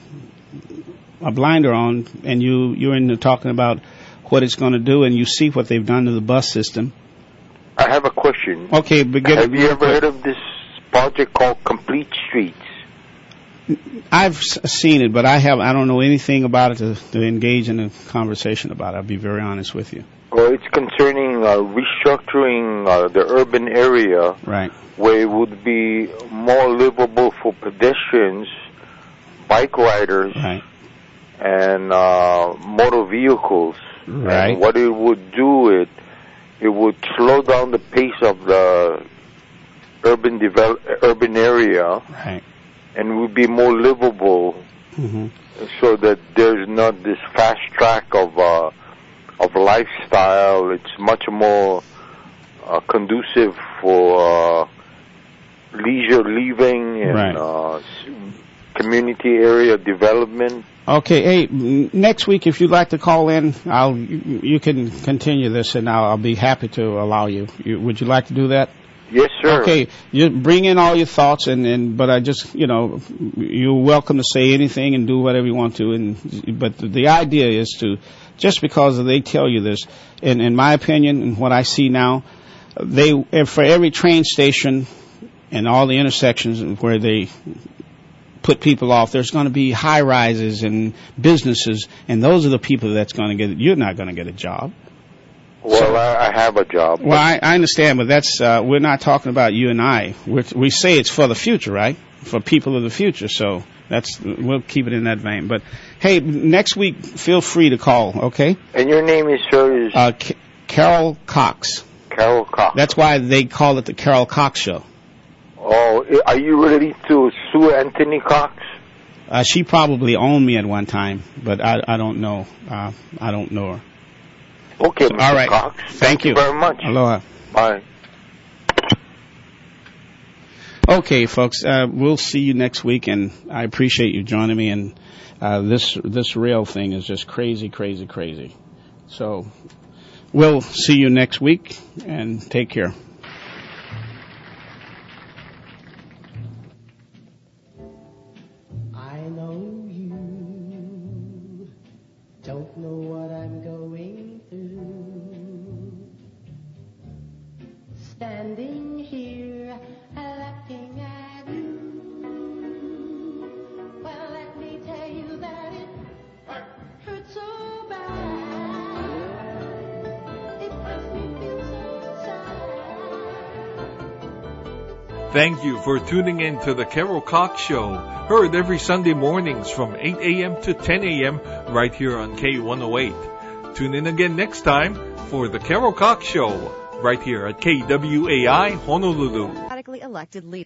on, and you're into talking about what it's going to do, and you see what they've done to the bus system. I have a question. Okay, but have you ever heard of this project called Complete Streets? I've seen it, but I don't know anything about it to engage in a conversation about it. I'll be very honest with you. Well, it's concerning restructuring the urban area, right, where it would be more livable for pedestrians, bike riders, right, and motor vehicles. Right. And what it would do, it would slow down the pace of the urban area, right, and would be more livable, so that there's not this fast track of lifestyle. It's much more conducive for leisure living and community area development. Okay, hey, next week if you'd like to call in, you can continue this, and I'll be happy to allow you. Would you like to do that? Yes, sir. Okay, you bring in all your thoughts, but I just, you're welcome to say anything and do whatever you want to. But the idea is to, just because they tell you this, in my opinion, and what I see now, for every train station and all the intersections where they put people off, there's going to be high rises and businesses, and those are the people that's going to get it. You're not going to get a job. Well, I have a job. Well, I understand, but that's we're not talking about you and I. We say it's for the future, right? For people of the future. So we'll keep it in that vein. But hey, next week, feel free to call. Okay. And your name is, sir, is Carol Cox. Carol Cox. That's why they call it the Carol Cox Show. Oh, are you ready to sue Anthony Cox? She probably owned me at one time, but I don't know. I don't know her. Okay, Mr. All right. Cox. Thank you very much. Aloha. Bye. Okay, folks, we'll see you next week, and I appreciate you joining me. And this rail thing is just crazy, crazy, crazy. So we'll see you next week, and take care. Don't know what I'm going through. Standing here, looking at you. Well, let me tell you that it hurts so bad. It makes me feel so sad. Thank you for tuning in to the Carol Cox Show, heard every Sunday mornings from 8 a.m. to 10 a.m. right here on K108. Tune in again next time for the Carol Cox Show, right here at KWAI Honolulu. Elected leader.